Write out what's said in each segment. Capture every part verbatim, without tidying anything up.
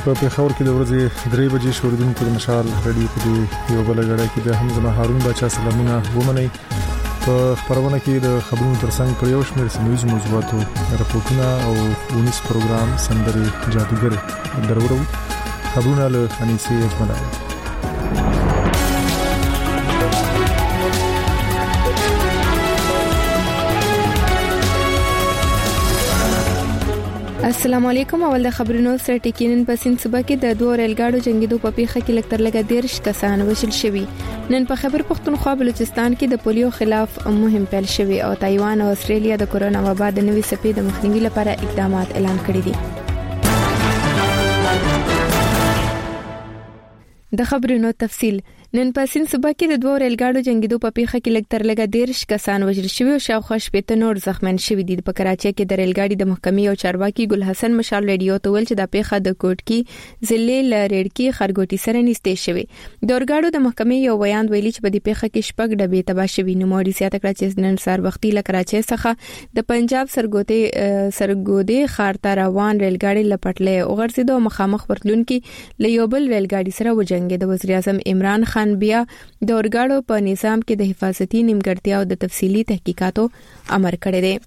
په پیښور کې د ورځې درې بجې شوردونکو د مشال رادیو کې یو بل غړی کې د هم زما هارون بچا سلامونه ومني. په خبرونه کې د خبرونو ترڅنګ په یو شمېر سیمه موضوعاتو راپورټونه او ونیس پروګرام سندري جادوګر درورو خبرونه له انیسي اجمل. السلام علیکم. اول د خبرونو سره ټکینن په سین صوبه کې د دوه ریلګاډو جنگیدو په پیښه کې لکتر لګا دیرش کسان وژل شوي. نن په خیبر پختونخوا بلوچستان کې د پولیو خلاف مهم پیل شوی او تایوان او استرالیا د کورونا وبا د نوي څپې د مخنیوي لپاره اقدامات اعلان کړي دي. د خبرونو تفصیل. نن په سین صوبه کې د دوه ریلګاډو جنگیدو په پیښه کې لکتر لګا دیرش کسان وژل شوي او شاوخوا شپږ نور زخمیان شوي دي. په کراچۍ کې د ریلګاډي د محکمې او چارواکي ګل حسن مشال رادیو ته ویل چې د پیښه د کوټکی ضلع لریډکی خرګوټي سره نږدې شوی. د اورګاډو د محکمې یو بیان ویلي چې په دې پیښه کې شپږ ډبې تباه شوي. نو موري سیاته کړه چې نن سار وختي له کراچۍ څخه د پنجاب سرګوټي سرګودي خارته روان ریلګاډي لپټلې او غرزیدو مخامخ ورتلون کې لیوبل ریلګاډي سره وجنګید. د وزیر اعظم عمران خان بیا د اورګاډو په نظام کې د حفاظتي نیمګړتیاو د تفصیلی تحقیقاتو امر کړی دی.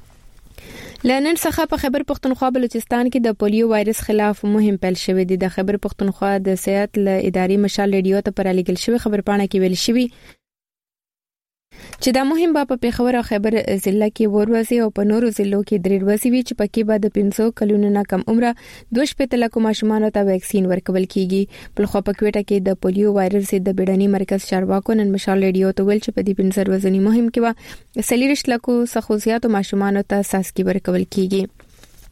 لنن څخه په خیبر پختونخوا بلوچستان کې د پولیو وایرس خلاف مهم پیل شوی دی. د خیبر پختونخوا د صحت ل اداري مشال رادیو ته پر لګل شوی خبر پاڼه کې ویل شوی چې دا مهم با په پیښور او خیبر ضلع کې وروزي او په نورو ضلعو کې درې ورځې وی چې پکې بعد پنځو کلونو نه کم عمره دوه شپږ لک ماشومان ته ویکسین ورکول کیږي. بل خو په کوټه کې د پولیو وایرس د بیړني مرکز چارواکو نن مشال رادیو ته ویل چې په دې پنځه ورځې مهم کې وا سلیریش لکو سخوزیات ماشومان ته ساسکی ورکول کیږي.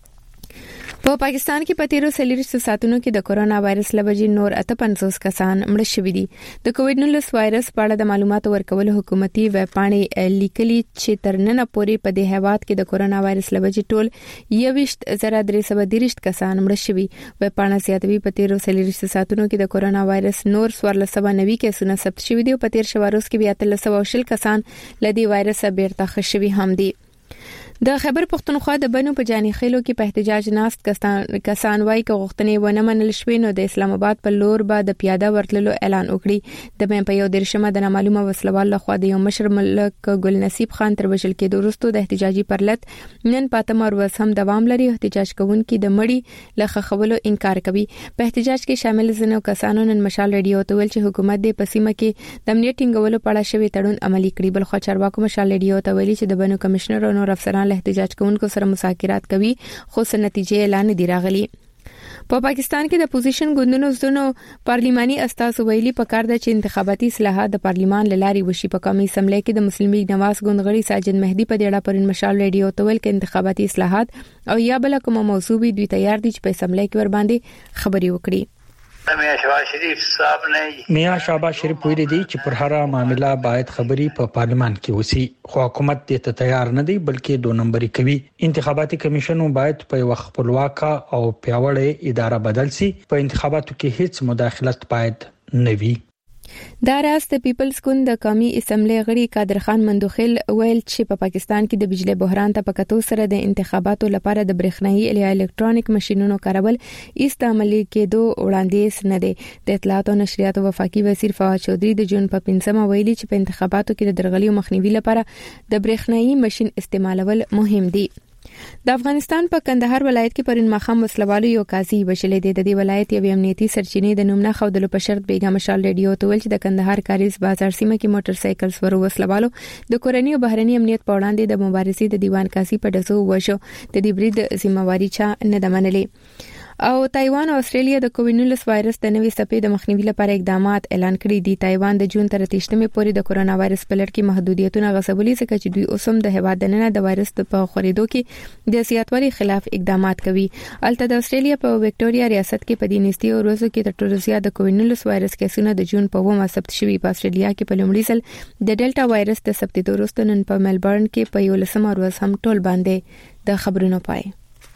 په پاکستان کې په تیرو سلیریش ساتونو کې د کورونا وایرس لوجې نور اته پنځوس کسان مړ شوي دي. د کووډ نولس وایرس په اړه د معلوماتو ورکول حکومتي ویب پاڼې لیکلي چې تر نن پورې په دې هیواد کې د کورونا وایرس لوجې ټول یويشت زره درې سوه دیرش کسان مړ شوي. ویب پاڼه زیاتوي په تیرو سلیریش ساتونو کې د کورونا وایرس نور څوارلس سوه نوي کیسونه ثبت شوي دي او په تیر شواروز کې بیا اتلس سوه شل کسان لدی وایرس بیرته ښه شوي هم دي. د خیبر پختونخوا د بنو په جاني خېلو کې په احتجاج ناست کسان کسان وایي چې غوښتنې ونه منل شوې نو د اسلام آباد په لور به د پیاده ورتللو اعلان وکړي. د بین په یو درشمه د نامعلومه وسلوال لخوا د یو مشر ملک ګل نصیب خان تر وژل کېدو وروسته د احتجاجي پرلط نن پاتم ورځ هم دوام لري. احتجاج کوونکي د مړی له خخولو انکار کوي. په احتجاج کې شامل ځینو کسانو نن مشال رادیو ته ویل چې حکومت د پسیمه کې د امنیت ټینګولو په اړه شوی تړون عملي کړي. بل خو چارواکو مشال رادیو ته ویلي چې د بنو کمشنر او نور افسران له احتجاج کوونکو سره مذاکرات کوي خو څه نتیجې اعلان دي راغلي. په پاکستان کې د اپوزیشن ګوندونو زونو پارلیماني استازو ویلي پکار د چې انتخاباتي اصلاحات د پارلیمان لاري وشي. په قومي اسمبلی کې د مسلمي نواز ګوندغړي ساجد مهدي په ډېړه پرین مشال رادیو ته ویل چې انتخاباتي اصلاحات او یا بل کومه موضوع وي دوی تیار دي چې په اسمبلی کې ور باندې خبري وکړي. میاں شہباز شریف صاحب نے میاں شہباز شریف ویلي دي چې پر هر معاملہ باید خبري په پارلیمان کې وسی خو حکومت دې ته تیار نه دی بلکې دو نمبري کوي. انتخاباتي کمیشن باید په وخت خپلواکه او پیاوړې اداره بدل شي. په انتخاباتو کې هیڅ مداخلت باید نه وي. دا راز د پیپلز ګوند د قومي اسمبلی غړي قادر خان مندوخیل ویل چې په پاکستان کې د بجلی بحران ته په کتو سره د انتخاباتو لپاره د برېښنايي یا الکترونیک ماشينونو کارول استعمالي کېدو وړاندیز نه دی. د اطلاعات او نشریات وفاقي وزیر فواد چودھری د جون په پنځمه ویلي چې په انتخاباتو کې د درغلي مخنیوي لپاره د برېښنايي ماشين استعمالول مهم دي. د افغانستان په کندهار ولایت کې پرین مخام وسلوالو یو قاضي وشلې د دې ولایت یو امنیتي سرچینې د نومنا خودلو په شرط بیګا مشال رادیو ته ویل چې د کندهار کاریز بازار سیمه کې موټر سایکل سورو وسلوالو د کورنۍ او بهرني امنیت په وړاندې د مبارزې د دیوان قاضي په دزو وشو. د دې برید ذمہواری چا نه د منلې. او تایوان او استرالیا د کووډ نولس وایرس د نوي څپې د مخنیوي لپاره اقدامات اعلان کړي دي. تایوان د جون تر تیشتمې پورې د کورونا وایرس په لړ کې محدودیتونه غصبولي ځکه چې دوی اوسم د هواد دننه د وایرس په خورېدو کې د زیاتوالي خلاف اقدامات کوي. البته د استرالیا په وکټوريا ریاست کې په دې نږدې ورځو کې تر ټولو زیات د کووډ نولس وایرس کیسونه د جون په اوومه ثبت شوي. په استرالیا کې په لومړي ځل د ډیلټا وایرس د ثبتېدو وروسته نن په ملبورن کې په یو لسمه ورځ هم ټول باندې د خبرونو پای.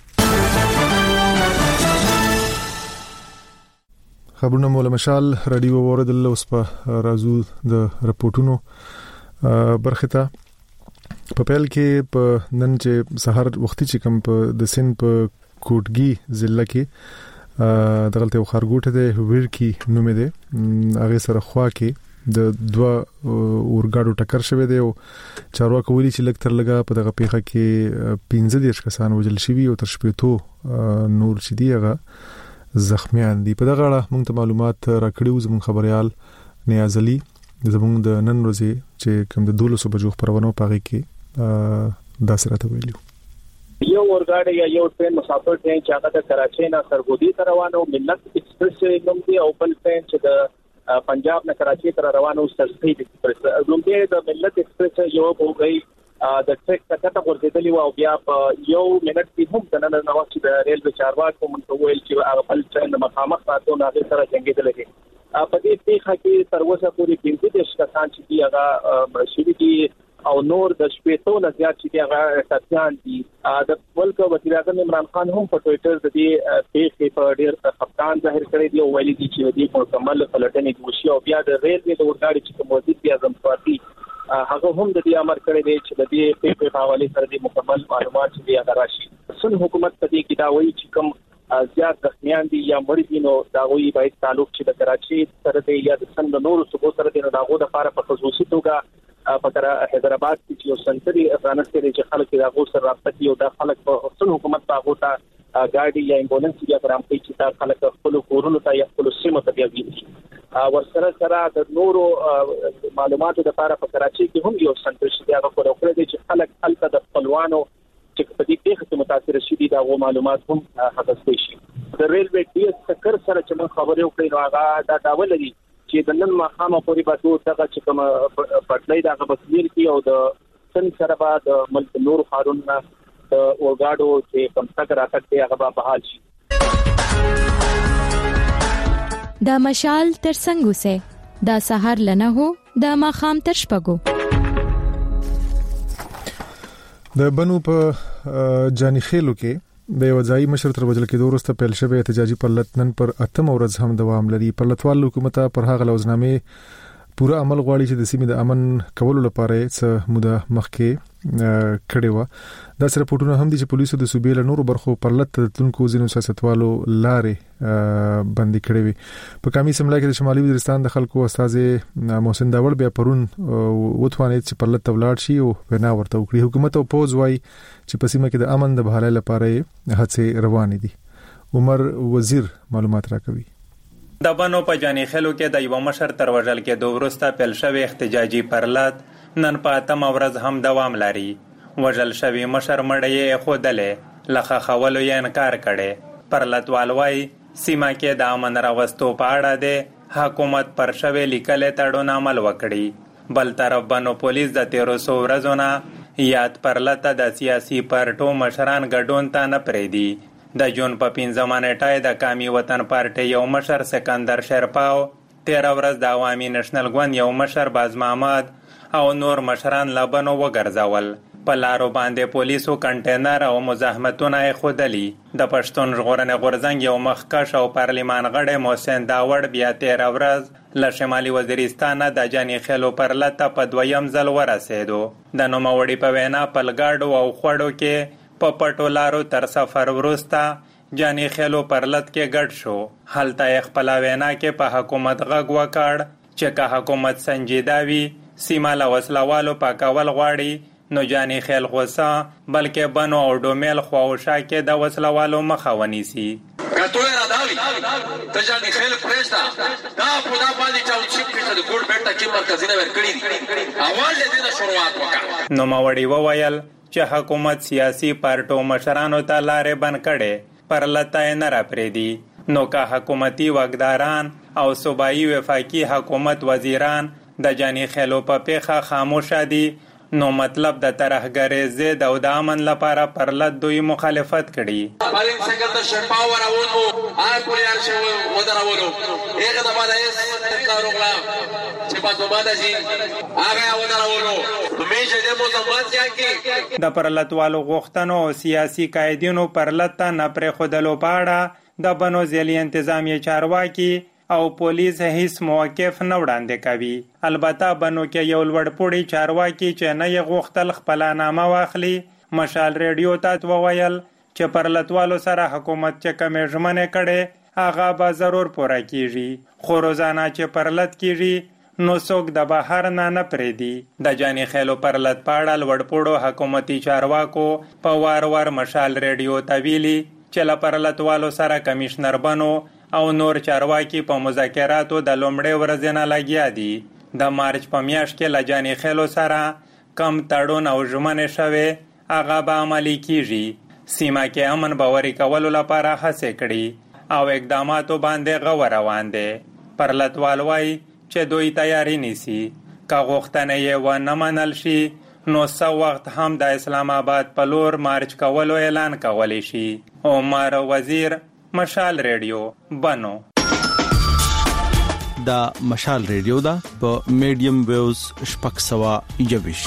خبرونه مولا مشال رادیو اوریدل اوس په رازو د رپورټونو برخه ته په پیل کې په نن چې سحر وختي چې کوم په د سن په کوټګي ضلع کې دغلته یو خارګوټه ده ورکی نومې ده هغه سره خوا کې د دوا اورګاډو ټکر شوه دی او چارواکو ویلي چې لکتر لګا په دغه پیخه کې پنځه دیرش کسان وژل شوي او تر شپېتو نور چې دی هغه زخمیان دي. په دغه اړه موږ ته معلومات راکړیو زموږ خبريال نیاز علي زموږ د نن ورځې چې کوم د دولسو بجو خبرونه پاږي کې دا سره ته ویلو. یو اورګاډ یا یو ټرین مسافر ټرین چې هغه د کراچۍ نه سرګودي ته روانو ملت ایکسپریس نوم دی او بل ټرین چې د پنجاب نه کراچۍ ته روانو سرسید ایکسپریس نوم دی. د ملت ایکسپریس یو وګړي د ټریک څخه ورزيدلی او بیا یو منټ کې هم د نن نو چې د ریلوے چارواکو مونږ ویل چې هغه بل ټرین مخامخ ساتو نه سره جنگیدل دي. په دې پیښه کې تر اوسه پورې پنځه دیرش کسان چې هغه شوي دي او نور د شپېتو نه زیات چې هغه ټاپیان دي. د ملک وزیر اعظم عمران خان هم په ټوئیټر د دې پیښې په ډېر خپګان ظاهر کړی دی او ویلي دی چې د دې مکمل پلټنې وشي او بیا د ریلوے د اورګاډي چې وزیر اعظم پارټي هغه هم د دې امر کړی دی چې د دې پیښې په حواله سره د مکمل معلومات چې هغه راشي. سن حکومت په دې کې دا وایي چې کوم زیات زخمیان دي یا مړ دي نو دا وایي باید تعلق چې د کراچۍ سره دی یا د سند نورو صوبو سره دی نو داغه د لپاره په خصوصي توګه په تر حیدرآباد کې یو سنټري افغانستان کې چې خلک داغه سره رابطه کوي او دا خلک په سن حکومت هغه ته ګاډي یا امبولانس یا برام کوي چې دا خلک خپل کورونو ته یا خپل سیمه ته بیاږي. ورسره سره د نورو معلوماتو لپاره په کراچۍ کې هم یو سنټر شته هغه په وکړه دي چې خلک خلک د خپلوانو چې په دې پیښه کې متاثر شي دي دا معلومات هم حاصل شي. د ریلوے ډي اس سکر سره چې موږ خبرې وکړو نو هغه دا ډاول دي چې د نن مخامه پورې به دوه دغه چې کوم پټلۍ دغه بسیر کی او د سن سره بعد ملک نور خارون د اورګاډو چې کوم څنګه راکټي هغه به بحال شي. دا مشال تر څنګه سه دا سحر لنه هو دا مخام تر شپګو. د بنو په جانی خېلو کې د وځای مشر تر وجل کې دورسته پیل شوی احتجاجي پرلط نن پر اتم ورځ هم دوام لري. پرلطوال حکومت پر هغه لوزنامه پورا عمل غواړي چې د سیمې د امن کولو لپاره څه موده مخکې کړي و. دا سره پټونه هم دي چې پولیسو د صوبې له نورو برخو پرلط تلونکو ځینو سیاستوالو لارې بندي کړې وي. په کمی سملا کې د شمالي وزیرستان د خلکو استاد محسن داوړ بیا پرون وټوانې چې پرلط تولاد شي او وینا ورته وکړي. حکومت او پوز وايي چې په سیمه کې د امن د بحالۍ لپاره هڅې روانې دي. عمر وزیر معلومات راکوي. د بنو په جانی خلو کې د یو مشر تر وژل کې دوه ورسته پیل شوی احتجاجي پرلط نن په اتم ورځ هم دوام لري. وژل شوی مشر مړی خودلې لخه خولو یې انکار کړي. پرلطوال وايي سیمه کې د امن راوستو په اړه د حکومت پر شوی لیکل تړون عمل وکړي. بل طرف بنو پولیس د تیرو سو ورځو نه یاد پرلط د سیاسي پارټو مشران ګډون ته نه پریدي. د جون په پنځمه نیټه د قومي وطن پارټي یو مشر سکندر شرپاو تیر ورځ د عوامي نېشنل ګوند یو مشر باز محمد او نور مشران لبنو وګرځول. په لارو باندې پولیسو کنټینر او مزاحمتونه خودلی. د پښتون ژغورنې غورځنګ یو مخکښ او پارلمان غړی محسن داوړ بیا تیر ورځ له شمالي وزیرستان د جانی خېلو پرلط په دویم ځل ورسېدو. د نوموړي په وینا پلګاډو او خوړو کې په پټو لارو تر سفر وروسته جانی خېلو پرلط کې ګډ شو. هلته یې خپله وینا کې په حکومت غږ وکړ چې که حکومت سنجیده وي سیمه له وسلوالو پاکول غواړي نو جانی خېل غوسه بلکې بنو او ډومیل خواوشا کې د وسلوالو مخه ونیسي. کتو را داوی ته جانی خېل پرېږده دا په دا باندې ټاونشپ کې د ګوډ بیټ کې مرکزونه ورکړي دي اول دې نه شروعات وکړه. نوموړي وویل چې حکومت سیاسي پارټو مشرانو ته لارې بند کړي پرلط یې نه راپرېږدي. نو که حکومتي واکداران او صوبایي وفاقي حکومت وزیران د جانی خېلو په پیښه خاموشه دي نو مطلب د ترهګرۍ ضد او د امن لپاره پرلط دوی مخالفت کړي. پرین سکندر شرپاو راوونو آ کولیار شو ودرولو هغه د باندې اس کاروغلا چې په دوه باندې هغه ودرولو همیشه د موزمات یاکي د پرلطوالو غوښتنو او سیاسي قائدینو پرلط ته نه پرېښودلو په اړه د بنو ضلعي انتظامیه چارواکي او پولیس هیڅ موقف نه وړاندې کوي. البته بنو کې یو لوړپوړي چارواکي چې نه یې غوښتل خپله نامه واخلي مشال ریډیو ته وویل چې پرلطوالو سره حکومت چې کومې ژمنې کړې هغه به ضرور پوره کیږي، خو روزانه چې پرلط کیږي نو څوک د بهر نه نه پریدي. د جاني خیلو پرلط په اړه لوړپوړو حکومتي چارواکو په وار وار مشال ریډیو ته ویلي چې له پرلطوالو سره کمشنر بنو او نور چارواکي په مذاکراتو د لومړۍ ورځې نه لګیا دي. د مارچ په میاشت کې له جاني خیلو سره کم تړون او ژمنې شوې هغه به عملي کیږي. سیمه کې امن باوري کولو لپاره هڅې کړي او اقداماتو باندې غور روان دي. پرلطوال وایي چې دوی تیاری نیسي که غوښتنې یې ونه منل شي نو څه وخت هم د اسلام آباد په لور مارچ کولو اعلان کولی شي. عمر وزیر، مشال ریډیو، بنو. دا مشال ریډیو دا په میډیم ویوز شپږ سوه یوویشت.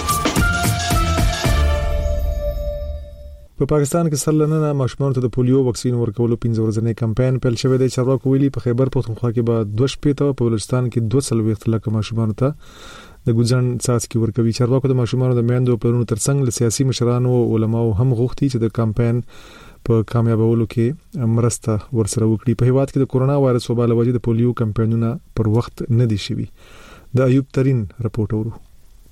په پاکستان کې سرلننه ماشومانو ته د پولیو واکسین ورکولو پنځه ورځې کمپاین پیل شوی دی. چارواکو ویلي په خیبر پختونخوا کې به دوه شپېته، په بلوچستان کې دوه څلوېښت لکه ماشومانو ته د ګوزن څاڅکي ورکوي. چارواکو د ماشومانو د میندو او پلرونو ترڅنګ له سیاسي مشرانو او علماو هم غوښتي چې د کمپاین په کامیابولو کې مرسته ورسره وکړي. په هیواد کې د کورونا وایرس وبا له وجې د پولیو کمپاینونه پر وخت نه دي شوي. د ایوب ترين رپورټ ورو.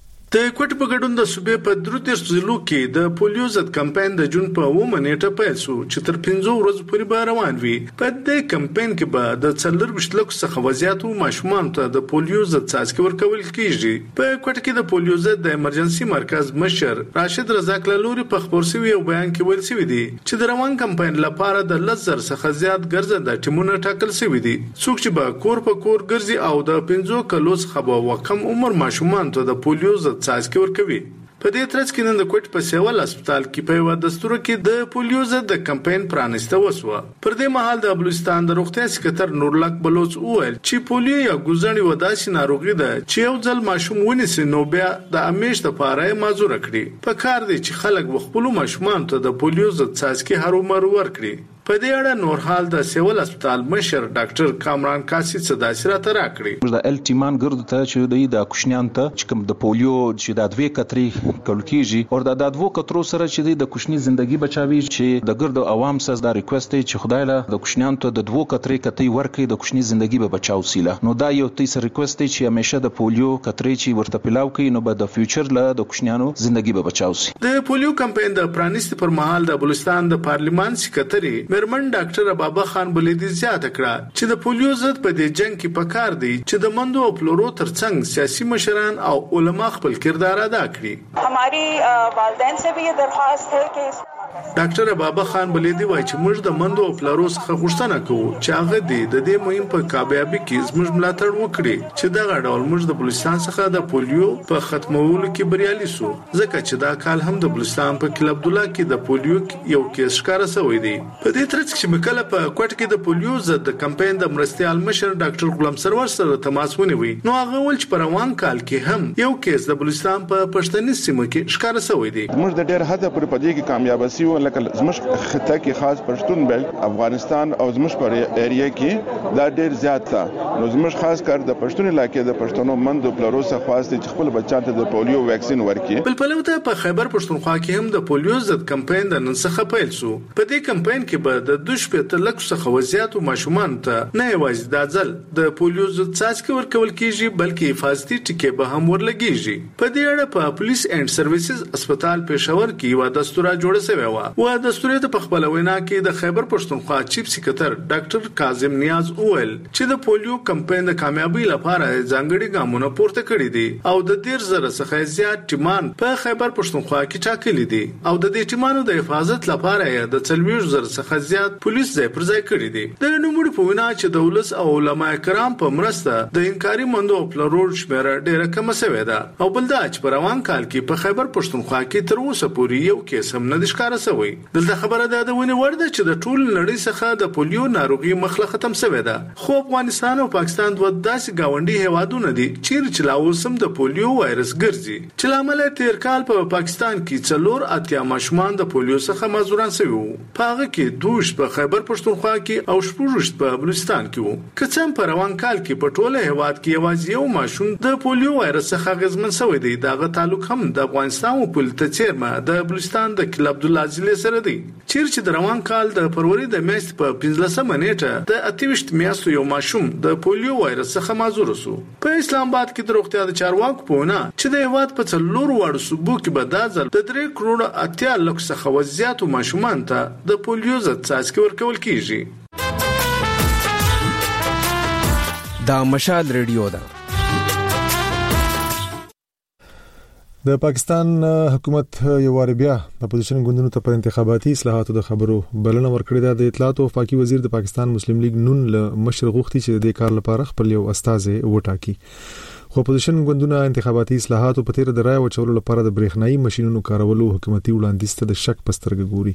د کوټ په ګډون د صوبې په درودیش ضلعو کې د پولیو ضد کمپاین د جون په اومه نیټه پیل شو چې تر پنځو ورځو پورې به روان وي. په دې کمپاین کې به د څلور ویشت لکو څخه وزیاتو ماشومان ته د پولیو ضد څاڅکي ورکول کیږي. په کوټ کې د پولیو ضد د ایمرجنسي مرکز مشر راشد رزاق لوري په خبر شوی یو بیان کې ویل شوی دی چې د روان کمپاین لپاره د لزر څخه زیات ګرځنده ټیمونه ټاکل شوی دي. څوک چې به کور په کور ګرځي او د پنځو کلو څخه به وکم عمر ماشومان ته د پولیو ضد څاڅکي ورکوي. په دې ترڅ کې نن د کوټ په سیول هسپتال کې په یو دستور کې د پولیو ضد د کمپاین پرانسته وسوه. پر دې مهال د بلوچستان د روغتیا سکرټر نورلاک بلوچ وویل چې پولیو یا ګوزنی وداسي ناروغي ده چې یو ځل ماشوم ونیسي نو بیا د همیش لپاره معذور کړي. په کار دی چې خلک خپل ماشومان ته د پولیو ضد څاڅکي هرو مرو ورکړي. په دې اړه نور حال د سیول هسپتال مشر ډاکټر کامران کاسي صداسره تر راکړي. د الټیمان ګرد ته چې د کوشنیان ته چې کوم د پولیو چې د دوه کتري کول کیږي او د دوه کترو سره چې د کوشنی ژوندۍ بچاوي چې د ګرد عوام سره د ریکوست چې خدای له د کوشنیان ته د دوه کتري کتي ورکړي د کوشنی ژوندۍ به بچاو سیله. نو دا یو تیس ریکوست چې همیشه د پولیو کتري چې ورته پلاو کوي نو به د فیوچر له د کوشنیانو ژوندۍ به بچاو سي. د پولیو کمپاین د پرانیست پر مهال د بلوچستان د پارلیمان سکرټري مرمن ډاکټر بابا خان بلیدي زیاته کړه چې د پولیو ضد په دې جنگ کې پکار دی چې د مندو او پلورو ترڅنګ سیاسي مشران او علما خپل کردار ادا کړي. हमारी वालिदैन से भी ये दरख्वास्त है कि ډاکټر بابا خان بلیدي وایي چې موږ د مندو او پلورو څخه غوښتنه کوو چې هغه د دې مهم په کامیابی کې زموږ ملاتړ وکړي چې دا غډول موږ د بلوچستان څخه د پولیو په ختمولو کې بریالي شو ځکه چې دا کال هم د بلوچستان په کلب عبدالله کې د پولیو یو کیس ښکارا شوی دی. په دې ترڅ کې مکله په کوټ کې د پولیو ضد د کمپاین د مرستيال مشر ډاکټر غلام سرور سره تماس ونیوي. نو هغه ول چې په روان کال کې هم یو کیس د بلوچستان په پښتني سیمه کې ښکارا شوی دی. موږ د ډېر حد پر پدې کې کامیاب شو لکه زموږ خطه کې خاص پښتون بیلټ افغانستان او زموږ پر ایریا کې دا ډېر زیات ده. نو زموږ خاص کار د پښتون علاقې د پښتنو مندو پلروسه خواسته چې خپل بچان ته د پولیو ویکسین ورکړي. بل پلوته په خیبر پښتونخوا کې هم د پولیو ضد کمپاین د نن څخه پیل شو. په دې کمپاین کې به د دوه شپېته لک څخه وزیاتو ماشومان ته نه یوازې د ځل د پولیو ضد څاڅکي ورکول کیږي بلکې حفاظتي ټکي به هم ورلګیږي. په دې اړه په پولیس اینڈ سرویسز هسپتال پېښور کې یو دستور جوړ شوی و. و دستور ته په خپل وینا کې د خیبر پښتونخوا چیف سکرټر ډاکټر کاظم نیاز وویل چې د پولیو کمپاین د کامیابی لپاره ځانګړي ګامونه پورته کړي دي او د ډیر زره څخه زیات ټیمان په خیبر پښتونخوا کې ټاکلي دي او د دې ټیمانو د حفاظت لپاره د څلوېښت زره څخه زیات پولیس ځای پر ځای کړي دي. د نوموړي په وینا چې د ولس او علما کرام په مرسته د انکاري مندو او پلرور شمیره ډیره کم شوې ده او بل دا چې په روان کال کې په خیبر پښتونخوا کې تر اوسه پورې یو کیس هم نه ښکارا شوی. دلته خبره ده د ونی ورده چې د ټول نړۍ څخه د پولیو ناروغي مخله ختم شوې ده. خو افغانستان او پاکستان دوه داسې گاونډي هیوادونه دي چې چې لا اوسم د پولیو وایرس ګرځي چې لامل تیر کال په پاکستان کې څلور اتیا ماشومان د پولیو څخه معذوران شوي وو. په هغه کې دوش په خیبر پښتونخوا کې او شپږ په بلوچستان کې وو. که څه په روان کال کې په ټوله هیواد کې یوازې یو ماشوم د پولیو وایرس څخه غزمن شوی دی. داغه تعلق هم د افغانستان او پولیټ چیرمه د بلوچستان د کلب عبدالله فاصله سره دی. چیرې د روان کال د فروری د میاشتې په پنځلسمه نیټه د اتهشت میاشتو یو ماشوم د پولیو وایرس څخه معذور شو. په اسلام آباد کې د روغتیا د چارواکو په وینا چې د هیواد په څلور واړو صوبو کې به دا ځل د درې کروڑه اتیا لک څخه وزیاتو ماشومان ته د پولیو ضد څاڅکي ورکول کیږي. دا مشال ریډیو ده. د پاکستان حکومت یو وار بیا د اپوزیشن ګوندونو ته پر انتخاباتي اصلاحاتو د خبرو بلنه ورکړې ده. د اطلاعات او وفاقي وزیر د پاکستان مسلم لیگ نون له مشر غوښتي چې د کار لپاره خپل یو استازي وټاکي. خو اپوزیشن ګوندونه انتخاباتي اصلاحاتو په تیر د رای وچولو لپاره د برېښنايي ماشينونو کارولو حکومتي وړاندیز ته د شک پسترګ ګوري.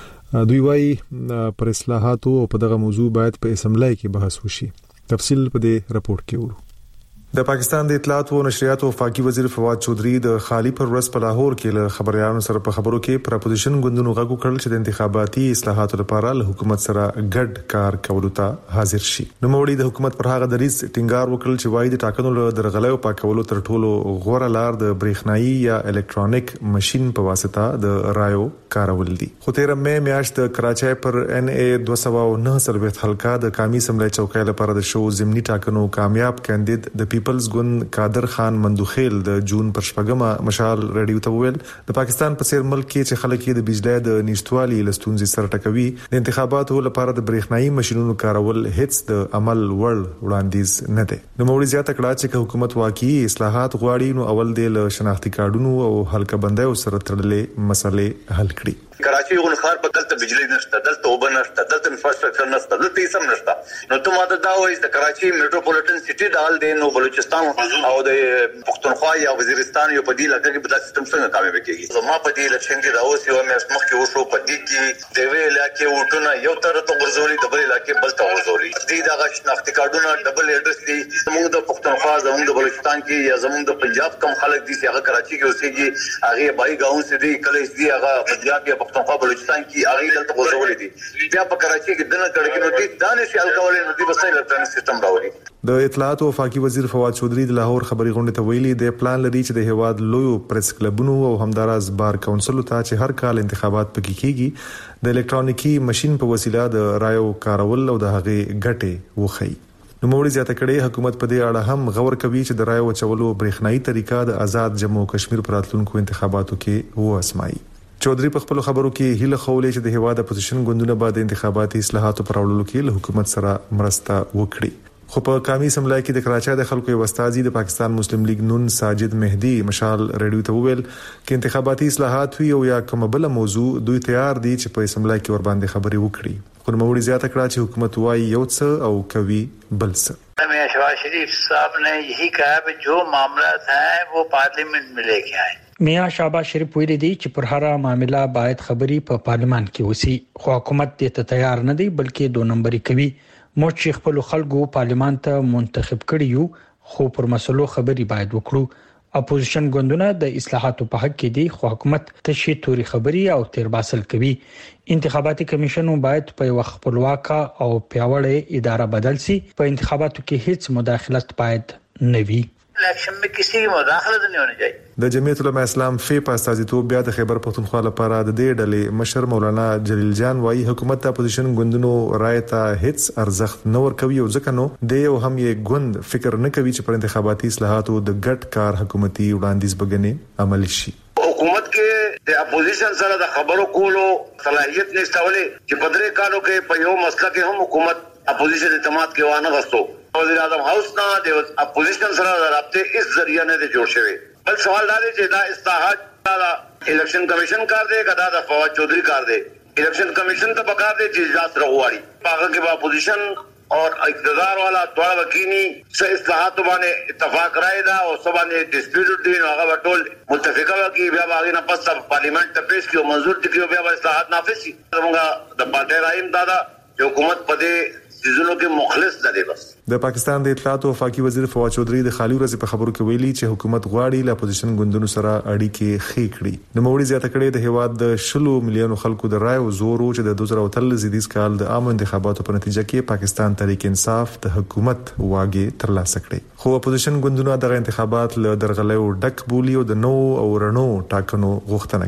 دوی وايي پر اصلاحاتو او په دغه موضوع باید په اسمبلی کې بحث وشي. تفصیل په دې راپورټ کې ورو. د پاکستان د اطلاعات او نشریات او وفاقي وزیر فواد چودھری د خالی پر ورځ په لاهور کې له خبريالانو سره په خبرو کې پر اپوزیشن ګوندونو غږ وکړل چې د انتخاباتي اصلاحاتو لپاره له حکومت سره ګډ کار کولو ته حاضر شي. نو موړي د حکومت پر هغه دریز ټینګار وکړل چې وايي د ټاکنو له درغلې او پاکولو تر ټولو غوړه لار د برېښنايي یا الکترونیک ماشين په واسطه د رایو کارول دي. خو تیر مې میاشت د کراچۍ پر ان ای دوه سوه نهه سرویت حلقه د قومي اسمبلی چوکۍ لپاره د شو ضمني ټاکنو کامیاب کاندید د پیپلز ګوند قادر خان مندوخیل د جون پر شپږمه مشال ریډیو ته ویل د پاکستان په سیر ملک کې چې خلک د بجلی د نشټوالي لستونزې سره ټکوي د انتخاباتو لپاره د برېښنايي ماشينونو کارول هیڅ د عمل وړ وړاندیز نه دی. نو موږ زیاته کړه چې حکومت واقعي اصلاحات غواړي نو اول د شناختی کارډونو او حلقه بندۍ سره تړلې مسلې حل کړي. کراچي یو ښار په دلته بجلی نشته، دلته اوبه نشته، دلته انفراستراکچر نشته، دلته هیڅ هم نشته. نو ته ماته دا وایي د کراچي میټروپولیټن سټي ډال دی نو بلوچستان او د پښتونخوا یا وزیرستان یو په دې لکه کې په داسې سیستم څنګه کامیاب کیږي. زما په دې الیکشن کې دا اوس یو مې مخکې وشو په دې کې د وی علاقې وټونه یو تر ته ورزولي د بل علاقې بل ته ورزولي. دې دا شناختی کارډونه ډبل ایډرس دي. زموږ د پښتونخوا زموږ د بلوچستان کې یا زموږ د پنجاب کم خلک دي چې هغه کراچي کې اوسېږي، هغه بای گاون سي دي کلیس دي، هغه پنجاب یا پښتونخوا بلوچستان کی اغه دلته غوړولې دي. بیا په کراچي کې دنه کړه کې نو دې دانش الکولې نو دې بسې الکترونیک سیستم راوړي. د اطلاعات او وفاقي وزیر فواد چودھری د لاهور خبري غونډه ته ویلي د پلان لري چې د هیواد لوی پریس کلبونو او همداراز بار کونسل ته چې هر کال انتخابات پکې کیږي د الکترونیکی ماشين په وسیله د رایو کارول او د هغه ګټه وخی. نو موږ زیاته کړي حکومت په دې اړه هم غور کوي چې د رایو چولو برېښنايي طریقه د آزاد جمهور کشمیر پر راتلونکو انتخاباتو کې و اسماعي. چودھری په خپل خبرو کې هیله خولې چې د هیواد اپوزیشن ګوندونه بعد انتخاباتي اصلاحاتو پر وړاندې کې له حکومت سره مرسته وکړي. خو په قومي اسمبلی کې د کراچۍ د خلکو یو استازي د پاکستان مسلم لیگ نون ساجد مهدی مشال ریډیو ته ویل چې انتخاباتي اصلاحات وي او یا کوم بل موضوع دوی تیار دي چې په اسمبلی کې ور باندې خبري وکړي. خو نو موږ زیاته کړه چې حکومت وايي یو څه او کوي بل څه. शहबाज शरीफ साहब ने यही कहा कि जो मामलात हैं वो पार्लियामेंट में लेके आए. میا شهباز شریف ویلي دی چې پر هر معاملہ باید خبري په پارلمان کې وسی. خو حکومت دې ته تیار نه دی بلکې دو نمبري کوي. مو چې خپل خلکو پارلمان ته منتخب کړي یو خو پر مسلو خبري باید وکړو. اپوزیشن ګوندونه د اصلاحاتو په حق کې دي خو حکومت تشي توري خبري او تیر باسل کوي. انتخاباتي کمیشن باید په یو خپلواکه او پیاوړې اداره بدل سي. په انتخاباتو کې هیڅ مداخلت باید نه وي. इलेक्शन में किसी की मुदाखलत नहीं होनी चाहिए. د جمعیت العلماء اسلام فی په استازیتوب بیا د خیبر پختونخوا لپاره د دې ډلې مشر مولانا جلیل جان وايي حکومت ته اپوزیشن ګوندونو رائے ته هیڅ ارزښت نه ورکوي او ځکه نو د یو هم یې ګوند فکر نه کوي چې پر انتخاباتي اصلاحاتو د ګډ کار حکومتي وړاندیز بګنې عملی شي. حکومت کې د اپوزیشن سره د خبرو کولو صلاحیت نشته ولې چې پدری کالو کې په یو مسله کې هم حکومت اپوزیشن اعتماد کې وانه غوښتو. وزیر اعظم هاوس نه د اپوزیشن سره رابطه اس ذریعہ نه جوړ شوی. بل سوال دا دی چې دا اصلاحات دا الیکشن کمیشن کار دی کدا د فواد چودھری کار دی. الیکشن کمیشن ته پکار دی چې اجازه راغواړي. هغه کې اپوزیشن اور اقتدار والا دوه وکینی څه اصلاحات باندې اتفاق راي دا او سبا نه ډیسپیوټ دي نو هغه ټول متفقه وکي بیا باغ نه پس پارلیمنت ته پیش کیو منظور کیو بیا اصلاحات نافذ شي. موږ د پارټي رایم دادا حکومت پدې سيزونو کې مخلص ده. بس د پاکستان د اطلاعات او وفاقي وزیر فواد چودھری د خالي ورځ په خبرو کې ویلي چې حکومت غواړي له اپوزیشن ګوندونو سره اړیکې خې کړي. نو موږ زیاته کړې د هیواد د شلو میلیونو خلکو د رای او زور چې د دوه زره اتلس زیدیس کال د عام انتخاباتو په نتیجه کې پاکستان تحریک انصاف د حکومت واګي ترلاسه کړي. خو اپوزیشن ګوندونه د انتخابات له درغلې او ډک بولی او د نو او رڼو ټاکنو غوښتنه کوي.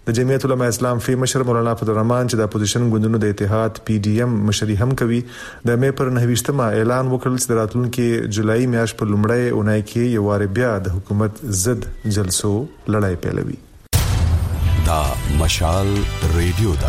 د جمعیت العلماء اسلام فی مشر مولانا فضلالرحمن چې د اپوزیشن ګوندونو د اتحاد پی ډی ایم مشري هم کوي د مې پر نهويشتمه اعلان وکړل چې د راتلونکي جولای میاشت په لومړۍ اونۍ کې یو وار بیا د حکومت ضد جلسو لړۍ پیلوي. دا مشال ریډیو دا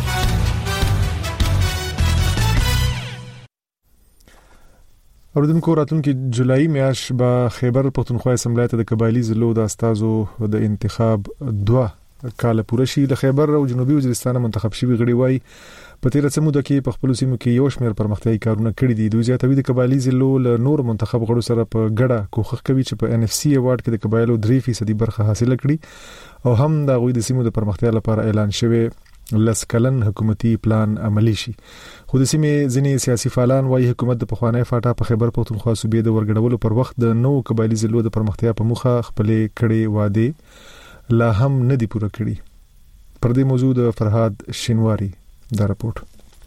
اوردونکو راتلونکي جولای میاشت به خیبر پختونخوا اسمبلی ته د قبایلی ضلعو د استازو د انتخاب دوه کال پوره شي. د خیبر او جنوبي وزیرستان منتخب شوی غړي وای په تیر څه موده کې په خپل سیمو کې یو شمېر پرمختیايي کارونه کړي دي. دوی زیاتوي د قبایلی ضلعو له نور منتخب غړو سره په ګډه کوښښ کوي چې په ان اف سی ایوارډ کې د قبایلو درې فیصدي برخه حاصله کړي او هم د غوي د سیمو د پرمختیا لپاره اعلان شوی لس کلن حکومتي پلان عملی شي. خو د سیمې ځینې سیاسي فعالان وايي حکومت د پخوانی فاټا په خیبر پختونخوا صوبې د ورګډولو پر وخت د نو قبایلی ضلعو د پرمختیا په مخه خپلې کړې وعده لا هم نه دی پوره کړی. پر دې موضوع د فرهاد شینواری دا راپورټ.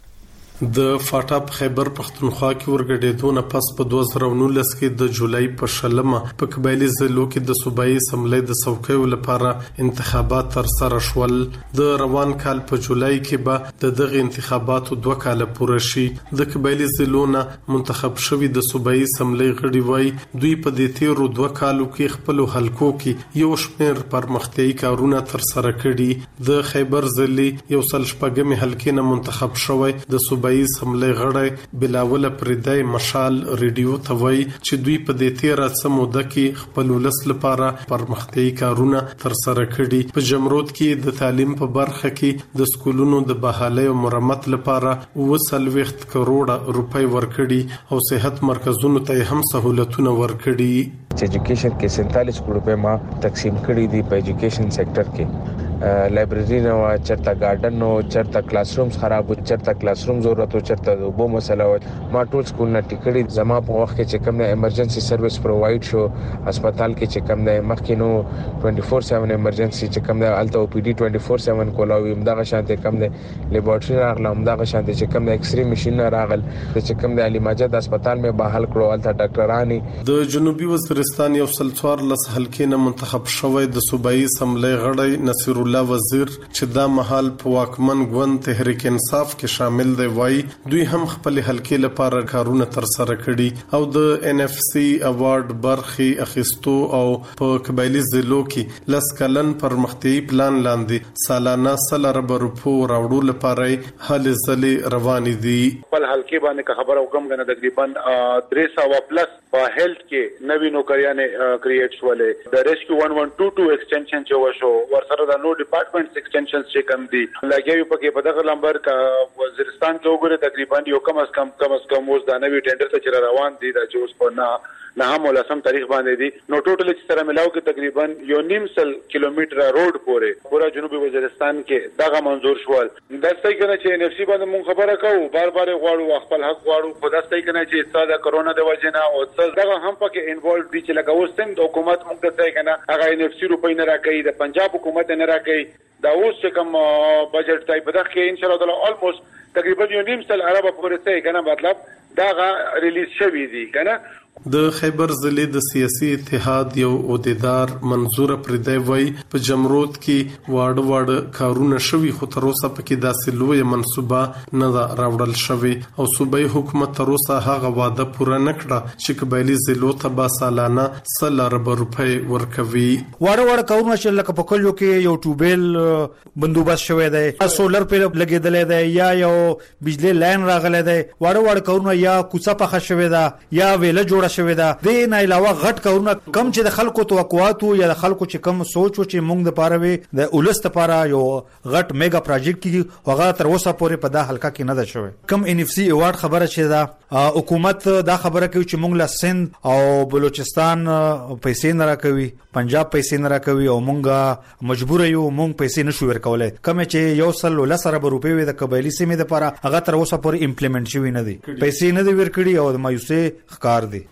د فاټا په خیبر پختونخوا کې ورګډېدو نه پس په دوه زره نولس کې د جولای په شلمه په قبایلی ضلعو کې د صوبایي اسمبلی د څوکیو لپاره انتخابات تر سره شول. د روان کال په جولای کې به د دغه انتخاباتو دوه کال پوره شي. د قبایلی ضلعو نه منتخب شوی د صوبایي اسمبلی غړي وای دوی په دې تیرو دوه کالو کې خپل حلقو کې یو شمېر پرمختیايي کارونه تر سره کړي. د خیبر ضلع یو سل شپږمې حلقې نه منتخب شوی د صوبایي سملې غړی بلاول پردای مشال ریډیو ته وای چې دوی په دې تیرا څه موده کې خپل ولس لپاره پرمختیايي کارونه تر سره کړي. په جمرود کې د تعلیم په برخه کې د سکولونو د بحالۍ او مرمت لپاره وسلويخت کروڑه روپۍ ورکړي او صحت مرکزونو ته هم سہولتونه ورکړي. ایجوکیشن کې سینتالیس کروڑ روپے ما تقسیم کړي دي په ایجوکیشن سېکټر کې. لایبرری نو چرته گارډن نو چرته کلاس رومز خراب او چرته کلاس روم ضرورت او چرته د وبو مسله ما ټول سکول نه ټیکړي زما په وخت کې چې کوم نه ایمرجنسي سرویس پروواید شو هسپتال کې چې کوم نه مخکې نو ټوئنټي فور سیون ایمرجنسي چې کوم نه الته او پی ډي ټوئنټي فور سیون کولاوي مدغه شانته کوم نه لیبارټري راغله مدغه شانته چې کوم نه ایکس ری ماشين راغل چې کوم نه علي ماجد هسپتال مې بحال کړو الته ډاکټرانی. د جنوبي وزیرستان یو سلڅوار لس حلقې نه منتخب شوی د صوبایي اسمبلی غړی نصیر الله وزیر چې دا محل په واکمن ګوند تحریک انصاف کې شامل دی وای دوی هم خپل حلقې لپاره کارونه تر سره کړي او د ان اف سی ایوارډ برخي اخیستو او په قبایلی ضلعو کې لس کلن پرمختیايي پلان لاندې سالانه سل ارب روپو راوړو لپاره هلې ځلې روان دي. خپل حلقې باندې خبره وکم غنه تقریبا درې سوه پلس په هیلث کې نوې نوکریانې کریټ شولې. د ریسکیو ون ون ټو ټو ایکسټنشن چې وشو ورسره د نو ډپارټمنټ ایکسټنشنز چې کم دي لګیو پکې په دغه لمبر کا وزیرستان کې وګوره تقریبا یو کم از کم کم از کم اوس د نوې ټینډر ته چر روان دي د جوس په نه نه هم ولسم تاریخ باندې دي نو ټوټل چې سره ملاو کې تقریبا یو نیم سل کیلومتر روډ پورې پورا جنوبي وزیرستان کې دغه منظور شول. دا ستای کنه چې ان اف سی باندې مونږ خبره کوو بار بار غواړو خپل حق غواړو خدا ستای کنه چې ساده کرونا د وجنه او څل دغه هم پکې انوالو دي چې لکه اوس څنګه حکومت مونږ ته ستای کنه هغه ان اف سی روپۍ نه راکړي د پنجاب حکومت نه راکړي دا اوس چې کوم بجټ ټایپ دغه کې ان شاء الله تعالی الموست تقریبا یو نیم سل عربه پورې ستای کنه مطلب دا ریلیز شوی دی کنه. د خیبر ضلع د سیاسي اتحاد یو عہدیدار منظور پردای وای په جمرود کې واړه واړه کارونه شوي خو تر اوسه پکې داسې لوی منصوبه نه راوړل شوی او صوبایي حکومت تر اوسه هغه وعده پوره نه کړه چې قبایلی ضلعو ته به سالانه سل ارب روپۍ ورکوي. واړه واړه کارونه چې لکه په کلیو کې یو ټوبل بندوبست شوی دی سولر په لګیدلې دی یا یو بجلی لاین راغلی دی واړه واړه کارونه یا کوڅه پخه شوی ده یا ویله جوړه شوی ده. د نه علاوه غټ کارونه کم چې د خلکو توقعات یا د خلکو چې کم سوچ و چې موږ د پاره وي د اولست لپاره یو غټ میگا پروجیکټ کی هغه تر اوسه پورې په دا حلقه کې نه ده شوی. کم ان اف سی ایوارډ خبره چې دا حکومت دا خبره کوي چې موږ له سند او بلوچستان پیسې نه راکوي پنجاب پیسې نه راکوي او موږ مجبور یو موږ پیسې نشو ورکولای کوم چې یو سل لسره روپۍ وي د قبایلی سیمې لپاره هغه تر اوسه پورې امپلیمنٹ شوی نه دي پیسې نه دی ورکړي او د مایوسه ښکار دي.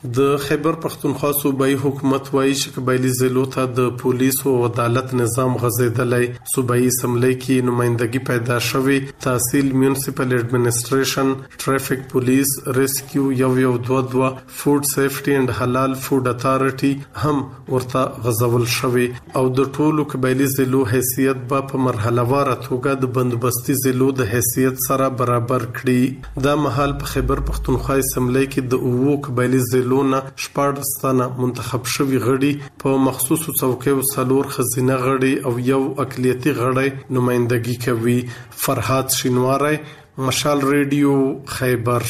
د خیبر پختونخوا صوبایي حکومت وایي چې قبایلی ضلعو ته د پولیس او عدالت نظام غځېدلی. صوبایي اسمبلی کې نمائندګي پیدا شوې. تحصیل، میونسپل ایڈمنسټریشن، ټریفک پولیس، ریسکیو، یو یو دوه دوه، فود سیفټي اند حلال فود اتارټي هم ورته غځول شوې او د ټولو قبایلی ضلعو حیثیت به په مرحله واره توګه د بندوبستي ضلعو د حیثیت سره برابر کړي. دا مهال په خیبر پختونخوا اسمبلی کې د اوو قبایلی ضلعو لونه شپږ منتخب شوي غړي په مخصوصو څوکیو څلور خزینه غړي او یو اقلیتي غړی نمائندګي کوي. فرحات شینواری، مشال ریډیو، خیبر.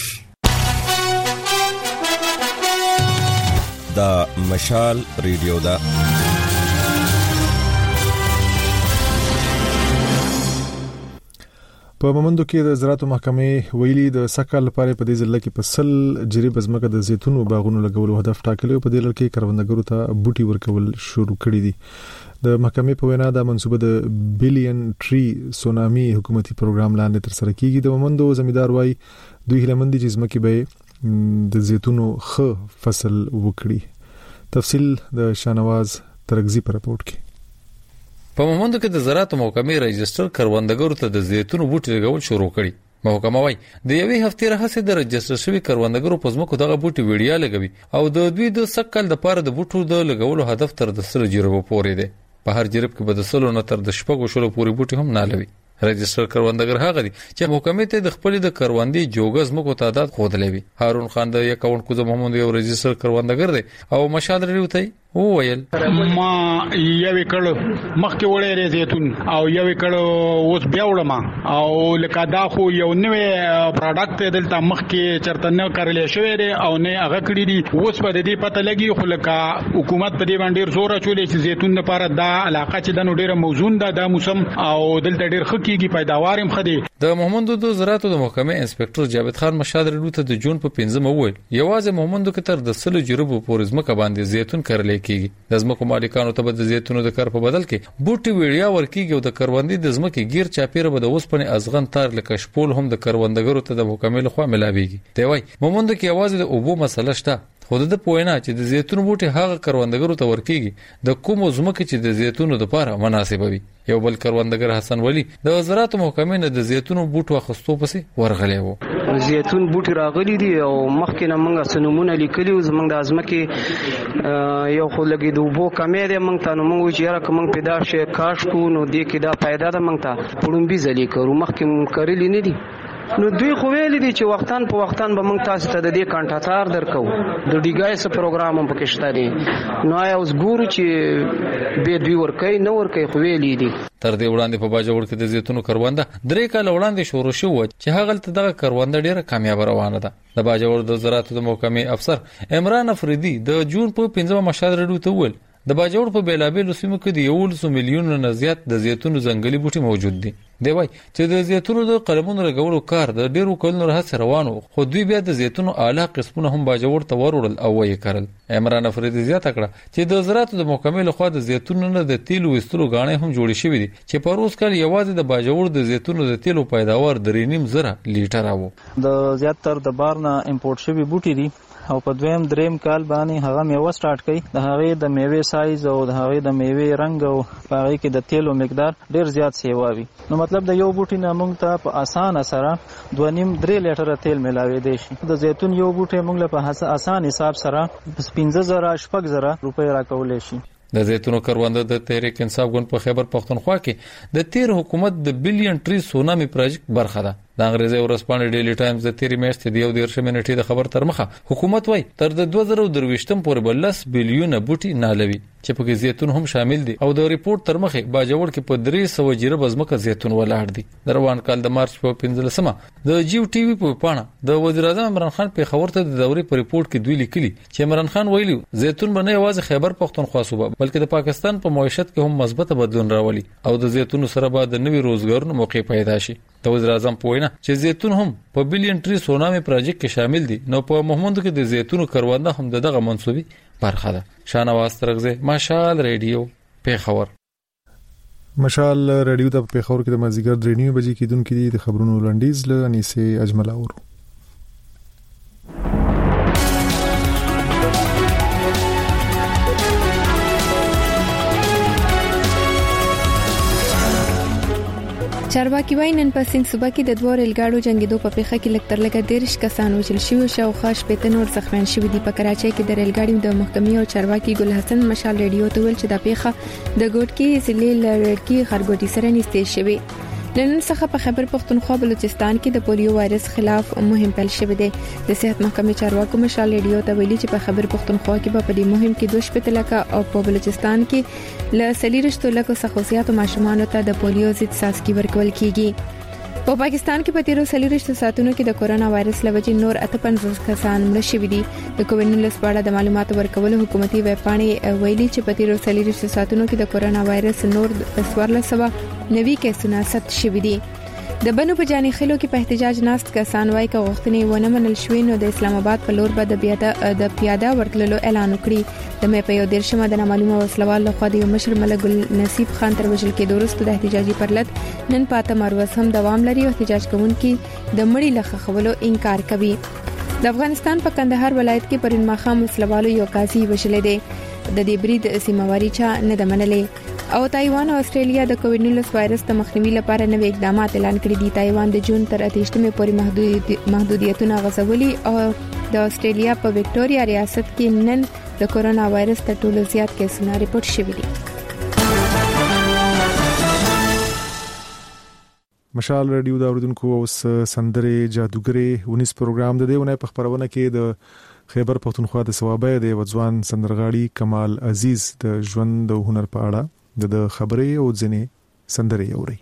دا مشال ریډیو دا په مومندو کې د زراعت محکمې ویلي د سکل لپاره په دې ځل کې په سل جریب ازمکه د زیتونو باغونو لګولو هدف ټاکلی او په دې لړ کې کروندګرو ته بوټي ورکول شروع کړي دي. د محکمې په وینا د منصوبه د بلین ټری سونامي حکومتي پروګرام لاندې تر سره کیږي. د مومندو زمیدار وای دوی هلمندي چې ازمکه به د زیتونو خ فصل وکړي. تفصیل د شانواز ترغزي پر رپورت کې. په مومندو کې د زراعت محکمې رجستر کروندګرو ته د زیتونو بوټي لګول شروع کړي. محکمه وايي د یوې هفتې راهیسې د رجستر شوي کروندګرو په ځمکو دغه بوټي ویډیا لګوي او د دوی د سکل د پاره د بوټو د لګولو هدف تر د سل جریبو پورې دی. په هر جریب کې به د سلو نه تر د شپږو شلو پورې بوټي هم نه لوي. رجستر کروندګر هغه دي چې محکمې ته د خپل د کروندې جوګز مکو تعداد خودلې وي. هارون خان د اکاونټ کو د محمد یو رجستر کروندګر دی او مشال ریو ته او ویل ما یو کړه مخکې وړې زیتون او یو کړه اوس بیا وړم او لکه دا خو یو نوې پروډکټ دلته مخکې چرته نه کړل شوی دی او نه هغه کړی دی. اوس په دې پته لګي خو لکه حکومت په دې باندې زور اچولې چې زیتون لپاره دا علاقه چې د ډیره موزون ده د موسم او دلته ډیر خکېږي پیداوار هم خدي. د محمد د زراعت د محکمې انسپکټر جاوید خان مشاد ریډو ته د جون په پنځمه وویل یوازې محمد کې تر د سلو جریبو پورې ځمکه باندې زیتون کړل کیږي. د ځمکو مالکانو ته د زیتونو د کار په بدل کې بوټي ویډیا ورکیږي او د کروندې د ځمکې غیر چاپیره به د اوسپنې ازغن تار لکه شپول هم د کروندګرو ته د محکمې لخوا ملاويږي. دی وای مومند کې یوازې د اوبو مسله شته خود د پوینه چې د زیتون بوټي هغه کروندګرو ته ورکیږي د کوم ځمکې چې د زیتونو لپاره مناسب وي. یو بل کروندګر حسن ولی د وزارت محکمې نه د زیتونو بوټو اخستو پسې ورغلی وو. زیتون بوټي راغلي دي او مخکې نه موږ سنمونه لیکلي او زموږ د ازمکه یو خو لګي د وبو کمې ده موږ ته نو موږ چې را کوم پیدا شي کاش کو نو دې کې دا پیدا ده موږ ته پړومبي ځلې کړو مخکې موږ کړلې نه دي. نو دوی خو ویل دي چې وختان په وختان به موږ تاسو ته د دې کانټاتار درکو د ډیګایس پروګرام هم پکې شته دي. نو آیا اوس ګورو چې به دوی ورکې نه ورکې خو ویل دي. تر دې وړاندې په باجوړ کې د زیتونو کرونده درې کال وړاندې شروع شو چې هغه تل دغه کرونده ډیره کامیاب روانه ده. د باجوړ د زراعت د محکمې افسر عمران افریدي د جون په پنځمه مشال ریډو ته وویل د باجوړ په بیلابېلو سیمو کې د یو سل میلیون نه زیات د زیتونو ځنګلي بوټي موجود دي. دی وای چې د زیتونو د قلمونو لګولو کار د ډیرو کلونو راهیسې روانو خو دوی بیا د زیتونو اعلی قسمونه هم باجوړ ته ورول او یې کړل. عمران افریدي زیاته کړه چې د زراعت د محکمې لخوا د زیتونو نه د تیلو وستلو غاڼې هم جوړې شوې دي چې په روز کال یوازې د باجوړ د زیتونو د تیلو پیداوار درې نیم زره لیټر وو. د زیاتره د بار نه امپورټ شوی بوټي دي او په دویم دریم کال باندې هغه میوه سٹارټ کړي. د هغه د میوه سایز او د هغه د میوه رنگ او هغه کې د تیلو مقدار ډیر زیات سیواوي. نو مطلب د یو بوټي نه موږ ته په اسانه سره دوه نیم درې لیټر تیل ملاوي دي شي. د زیتون یو بوټي موږ له په اسان حساب سره پنځه زره شپږ زره روپۍ راکولای شي. د زیتونو کرونده د تحریک انصاف ګوند په خیبر پختونخوا کې د تیر حکومت د بلین ټری سونامي پروجیکټ برخه ده. د انګریزي ورځپاڼې ډیلی ټایمز د تیر میاشتې د یو دیرشم نیټې د خبر تر مخه حکومت وای تر د دوه زره درویشتم پورې بل لس بیلیون بوټي نالوي چې په کې زیتون هم شامل دي او د ریپورت تر مخه باجوړ کې په درې سوه جریب ازمکه زیتون ولاړ دي. د روان کال د مارچ په پنځلسمه د جیو ټي وي په پاڼه د وزیر اعظم عمران خان په خبر ته د دورې په ریپورت کې دوی لیکلي چې عمران خان ویلي زیتون باندې یوازې خیبر پختونخوا صوبه بلکې د پاکستان په معیشت کې هم مثبت بدلون راولي او د زیتون سره به د نوي روزګارونو موقع پیدا شي. د وزیر اعظم په وینا چې زیتون هم په بلین ټری سونامي پروجیکټ کې شامل دي نو په محمد کې د زیتونو کرونده هم دغه منسوبي برخه ده. شانواز ترغزه، مشال ریډیو، پیښور. مشال ریډیو د پیښور کې د مازیګر درې نیمې بجې کې دونکو دي د خبرونو لنډیز له انیسه اجمل اور. چارواکي وايي نن په سند صوبه کې د دوه ریلګاډو جنگیدو په پیښه کې لکتر لګه دیرش کسان وژل شوي او شاوخوا شپږ نور زخمیان شوي دي. په کراچۍ کې د ریلګاډي د محکمې او چارواکي ګل حسن مشال ریډیو ته ویل چې د پیښه د ګوټکی ضلع لړکی خرګوټي سره نږدې شوی. نن څخه په خیبر پختونخوا بلوچستان کې د پولیو وایرس خلاف مهم پیل شوی دی. د صحت محکمې چارواکو مشال ریډیو ته ویلي چې په خیبر پختونخوا کې په دې مهم کې دوه شپږ لکه او په بلوچستان کې ل سلیرشتو لکه سخوسیات او ماشومان ته د پولیو ضد څاڅکي ورکول کیږي. په پاکستان کې په تیرو سلیرشتو ساتونو کې د کورونا وایرس لوجې نور اته پنځوس کسان مړ شوي دي. د کووډ نولس په اړه د معلوماتو ورکولو حکومتي ویب پاڼې ویلي چې په تیرو سلیرشتو ساتونو کې د کورونا وایرس نور څوارلس سوه نوي کیسونه ثبت شوي دي. د بنو په جاني خلو کې په احتجاج ناست کسان وايي چې غوښتنې ونه منل شوې نو د اسلام آباد په لور به د پیاده د پیاده ورتللو اعلان وکړي. د مې په یو دیرشمه د نامعلومه وسلوال لخوا د یو مشر ملک نصیب خان تر وژل کېدو وروسته د احتجاجي پرلط نن پاته مروز هم دوام لري او احتجاج کوونکي د مړي لخوا خولو انکار کوي. د افغانستان په کندهار ولایت کې پرون ماښام وسلوالو یو قاضي وژل دي. د دې برید سیمواري چا نه د منلې او تایوان او استرالیا د کووډ نولس وایرس د مخنیوي لپاره نوې اقدامات اعلان کړي دي. تایوان د جون تر اتهشتمې پورې محدودیتونه غځولي او د استرالیا په وکټوريا ریاست کې نن د کورونا وایرس تر ټولو زیات کیسونه ریپورت شوي دي. مشال ریډیو دا اوریدونکو اوس سندره جادوګری ونیس پروګرام د دیونه په خبرونه کې د خیبر پختونخوا د ثوابه د وځوان سندرغاړي کمال عزیز د ژوند او هنر په اړه د خبرې او ځنې سندره اوري.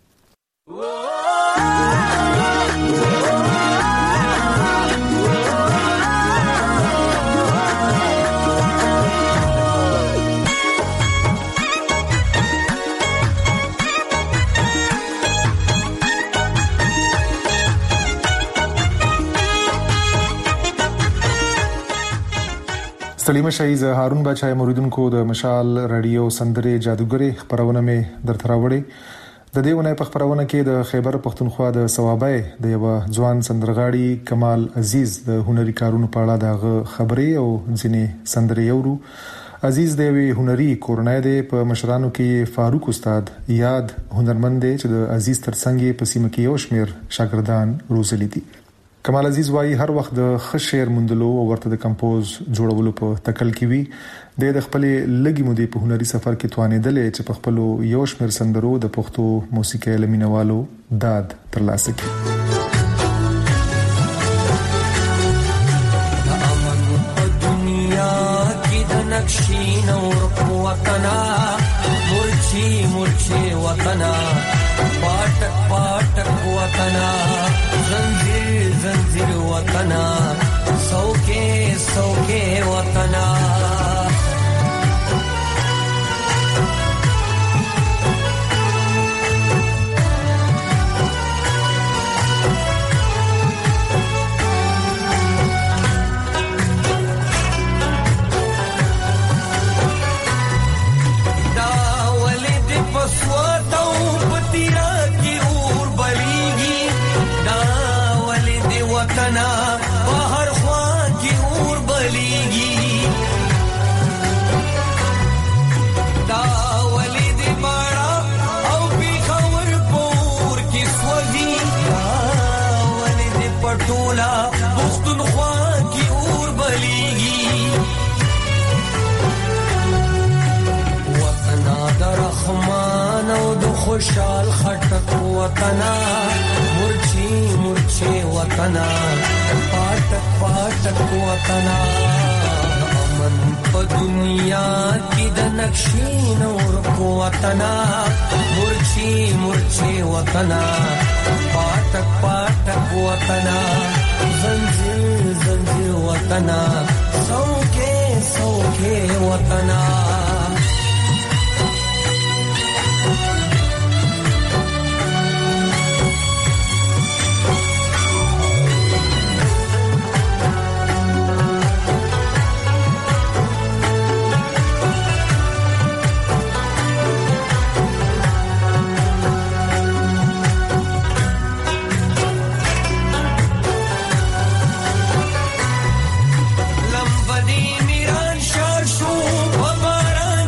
سلیمه شایز هارون بچای موریدونکو د مشال رادیو سندره جادوګری خبرونه مې درته راوړې. د دې ونه په خبرونه کې د خیبر پختونخوا د ثوابه د یو ځوان سندرغاړي کمال عزیز د هنري کارونو په اړه د خبرې او ځینې سندره یورو. عزیز د وی هنري کورنۍ د په مشرانو کې فاروق استاد یاد هنرمند دی چې د عزیز ترڅنګ په سیمه کې یو شمیر شاګردان روزلي دي. کمال عزیز وايي هر وخت د ښه شعر موندلو او ورته د کمپوز جوړولو په تکل کې وي. د خپل لګي مودې په هنري سفر کې توانېدل چې په خپل یو شمیر سندرو د پښتو موسیقي لمینوالو داد ترلاسه کړي. نقشین اور وطنا مرچی مرچی وطنا پاٹک پاٹک وطنا زنجیر زنجیر وطنا سوکے سوکے وطنا बाहर ख्वा की उर बलीगी दावली दे बाड़ा औ भी खबर पोर की स्वगी दावली दे पटोला पुख्तन ख्वा की उर बलीगी वतना द रहमान औ द खुशहाल खटक वतना मुर्ची मुर्ची वतना पाटक पाटक वतना अमन प दुनिया की द नक्शीन और वतना मुर्ची मुर्ची वतना पाटक पाटक वतना जंजीर जंजीर वतना सौके सौके वतना लंबदी मिरान शार शू बबारा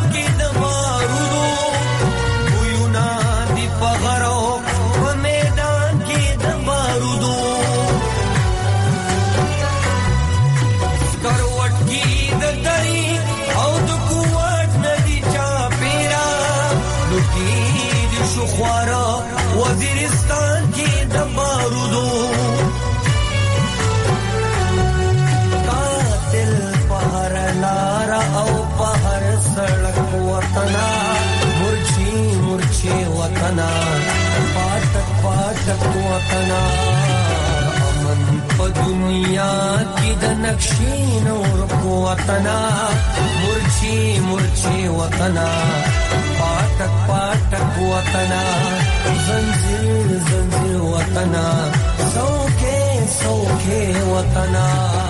وطنا مرچی مرچی وطنا پاټک پاټک وطنا امن په دنیا کې د نقشې نور وطنا مرچی مرچی وطنا پاټک پاټک وطنا زنجیر زنجیر وطنا سوکه سوکه وطنا.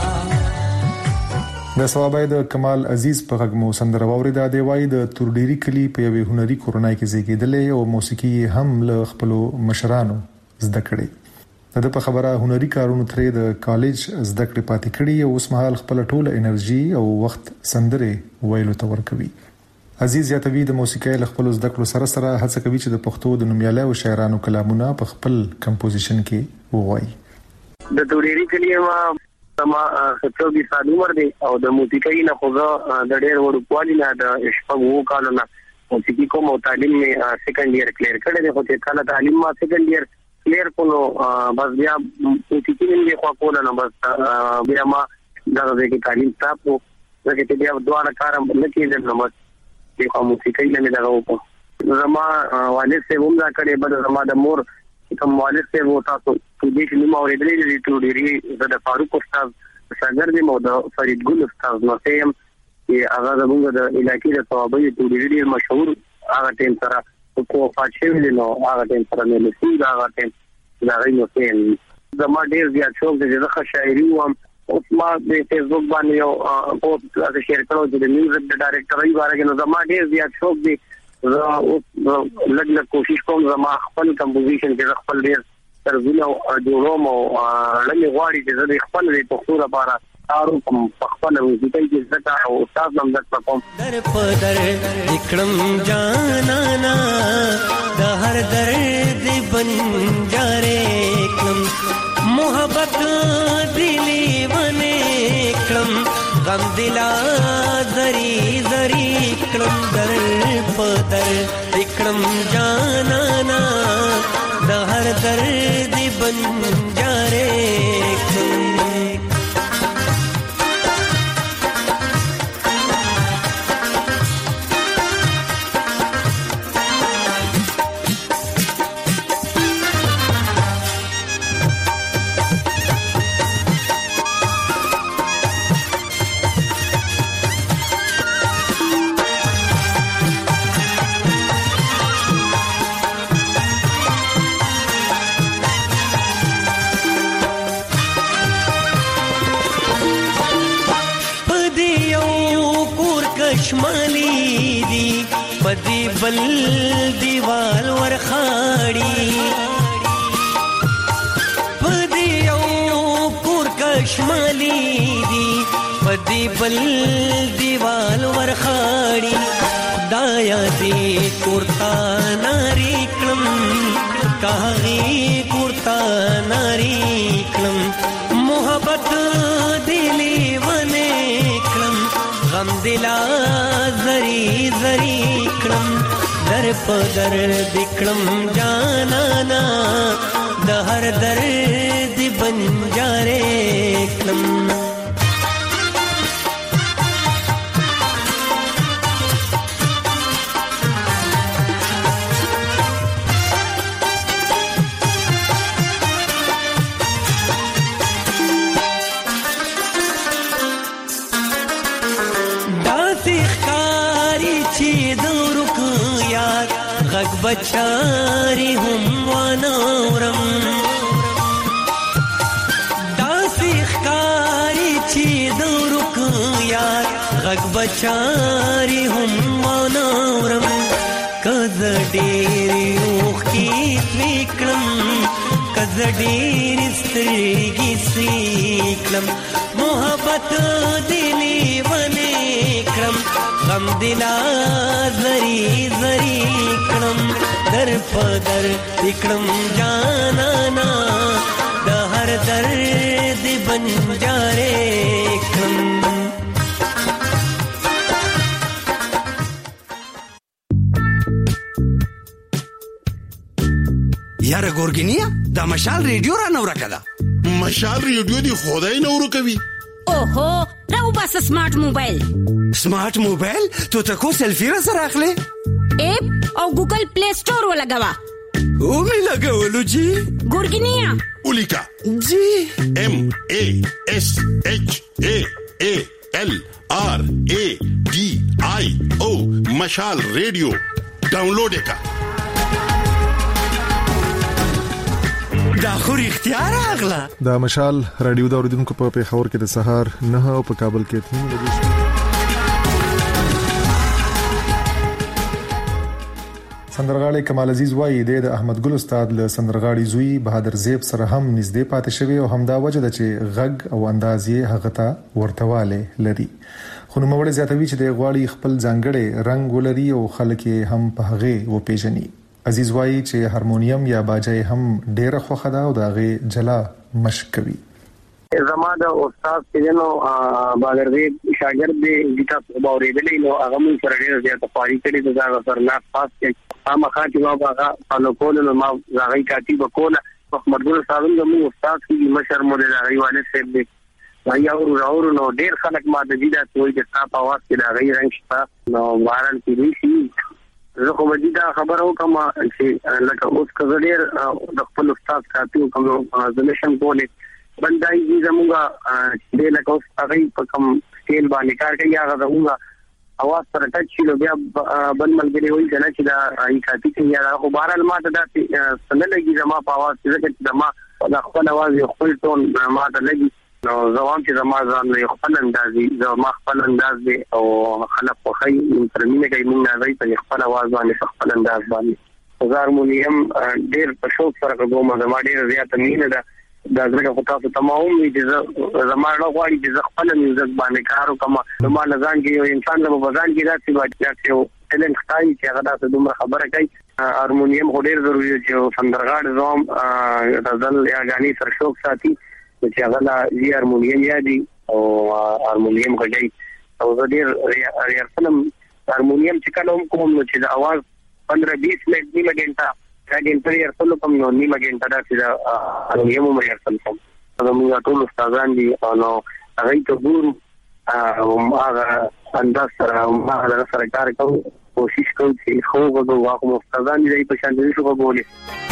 د ثوابای د کمال عزیز په غږمو سندره واوریدا دی وای د تورډيري کلی په یوې هنري کورنۍ کې زیږیدلې او موسیقي هم له خپل مشرانو زده کړې. د په خبره هنري کارونو ترې د کالج زده کړې پاتې کړې او اوس مهال خپل ټوله انرژي او وخت سندره ویلو ته ورکوي. عزیز یاتوی د موسیقۍ له خپل زده کړو سره سره هڅه کوي چې د پښتو د نومیالیو شاعرانو کلامونه په خپل کمپوزیشن کې ووایي. د تورډيري کلی ما سما څو سال عمر دی او د موسیقۍ نه خوځه د ډېر وړو کوالی نه د شپږو کالو نه موسیقي کوم او تعلیم می سیکنډ ایئر کلیر کړی دی. خو چې کله تعلیم ما سیکنډ ایئر کلیر کولو بس بیا موسیقي نه خو کوله نه بس بیا ما دغه کې تعلیم تاسو چې بیا دوه کار نه کېدل نو بس د موسیقۍ نه دغه وکړ. زما والد سے هم دا کړی بل زما د مور کوم والد سے وو تاسو د دې چې نو اوریدلې دي تورډيري د فاروق استاد شاګرد مو د فرید ګل استاد نو سیم چې هغه زموږ د علاقې د ثوابي تورډيري مشهور هغه ټیم سره کو فاچوي نو هغه ټیم سره نه لسی دا هغه ټیم دا غي نو سیم زما ډیر زیات شوق د ځخه شاعري وم اوس ما د فیسبوک باندې یو پوسټ راځي شیر کړو چې د میوزیک د ډایرکټر یې نو زما ډیر زیات شوق دی. زه اوس لږ لږ کوشش کوم زما خپل کمپوزیشن کې خپل ډیر ترجمه او جوړوم او لږ غواړي چې زه خپل د پښتو لپاره کارو کوم خپل موسیقۍ کې زړه او استاد نم زړه کوم. در په در وکړم جانانا د هر درد بنجارې کړم محبت دلی ونه کړم غم دلا زری زری کړم در په در وکړم جانانا د هر درد بنجارې کړم. شمالي دي پدی بل دیوال ورخاړي پدی یو کور کشمالي دي پدی بل دیوال ورخاړي دایا دې کورتا ناری کلم کاغي کورتا ناری کلم محبت دلی ونه کلم غم دلا زری زری کړم در په در دکړم جانانا د هر درد بنجارې کړم. غږ بچاری هم وانورم داسې ښکاري چې د رک یار غږ بچاری هم وانورم که زه ډېرې اوښکې توی کړم که زه ډېرې سترګې سرې کړم محبت دې لیونې کړم غم دلا زری زری کړم در په در وکړم جانانا د هر درد بنجارې کړم. یاره ګورګینیا دا مشال ریډیو را نو راکړه. مشال ریډیو دی خدای نو ورکوي. اوهو راو بس سمارټ موبایل. سمارټ موبایل تو ته کو سلفي را سره اخلي؟ اپ او ګوګل پلی سٹور ولګوا. او می لګولو جی ګورګینیا ولیکا جی ام ا اس اچ ا ا ال آر ا ډي آی او مشال ریډیو ډاونلوډ کا. دا خو اختیار اغلا. دا مشال رادیو دا اوریدونکو په پیښور کې د سهار نه او په کابل کې تیم لګي. سندرغاړي کمال عزیز وایي د احمد ګل استاد له سندرغاړي زوی بهادر زیب سره هم نږدې پاتې شوی او همدا وجه ده چې غږ او انداز یې هغه ته ورتواله لري. خو نو موږ زیاتوي چې د غواړي خپل ځانګړي رنگ ولري او خلک هم په هغه و پیژني. عزیز وایي چې هارمونیم یا باجه هم ډېر خوخه ده او دغه جلا مشق کوي. زما د استاد سینو بهادر زیب شاګرد دی چې باورېدلې نو هغه مون سره ډېر زیات پاري کړی د ځای سره نه پاس کې ما خاطر ما هغه فالو کول نو ما هغه کاتب کوله محمد ګل صاحب زمو استاد کی مشر مولوی هغه والد صاحب دی یا ورو ورو نو ډېر خلک ما د دې د توي د صاحب आवाज کې دا غي رنگ شته نو باران کې دي شي زه خو مجید خبرو کوم چې لکه اوس کزړیر د خپل استاد کاتب کوم زمشم کوله بندای دې زموږه دې لکه اوس هغه په کوم سکیل باندې کار کوي هغه زموږه اواز سره ټچ شي نو بیا بل ملګری وایي چې دا ای کاتي کې یا خو بهرال ما ته دا څنګه لګي زما په اواز چې زما دا خپل اواز یو خپل ټون ما ته لګي نو زوام چې زما ځان له خپل اندازي زما خپل انداز دی او خلک په خی ترمینه کوي موږ نه راځي په خپل اواز باندې خپل انداز باندې هارمونیم ډېر په شوق سره کوم زما ډېر زیات مینه ده دا ځکه خو تاسو تمام دي زما له غواړي چې خپل میوزیک باندې کار وکم نو ما لزان کې یو انسان له بزان کې راځي چې یو ټیلنټ ښایي چې هغه تاسو دومره خبره کوي هارمونیم ډېر ضروري دی چې سندرغاړ زوم غزل یا غاني سر شوق ساتي چې هغه لا وی هارمونیم یادي او هارمونیم غږی او ډېر ریار فلم هارمونیم چې کله کوم نو چې د आवाज پندرہ بیس منټ نیمه غنټه راګین پر یې خپل کوم نو نیمه غنټه دا چې هارمونیم مې خپل کوم دا موږ ټول استادان دي نو هغه ته ګورو او هغه انداز سره هغه سره کار کوو کوشش کوو چې خو وګورو واکو استادان دې په شان دي شو وګوري.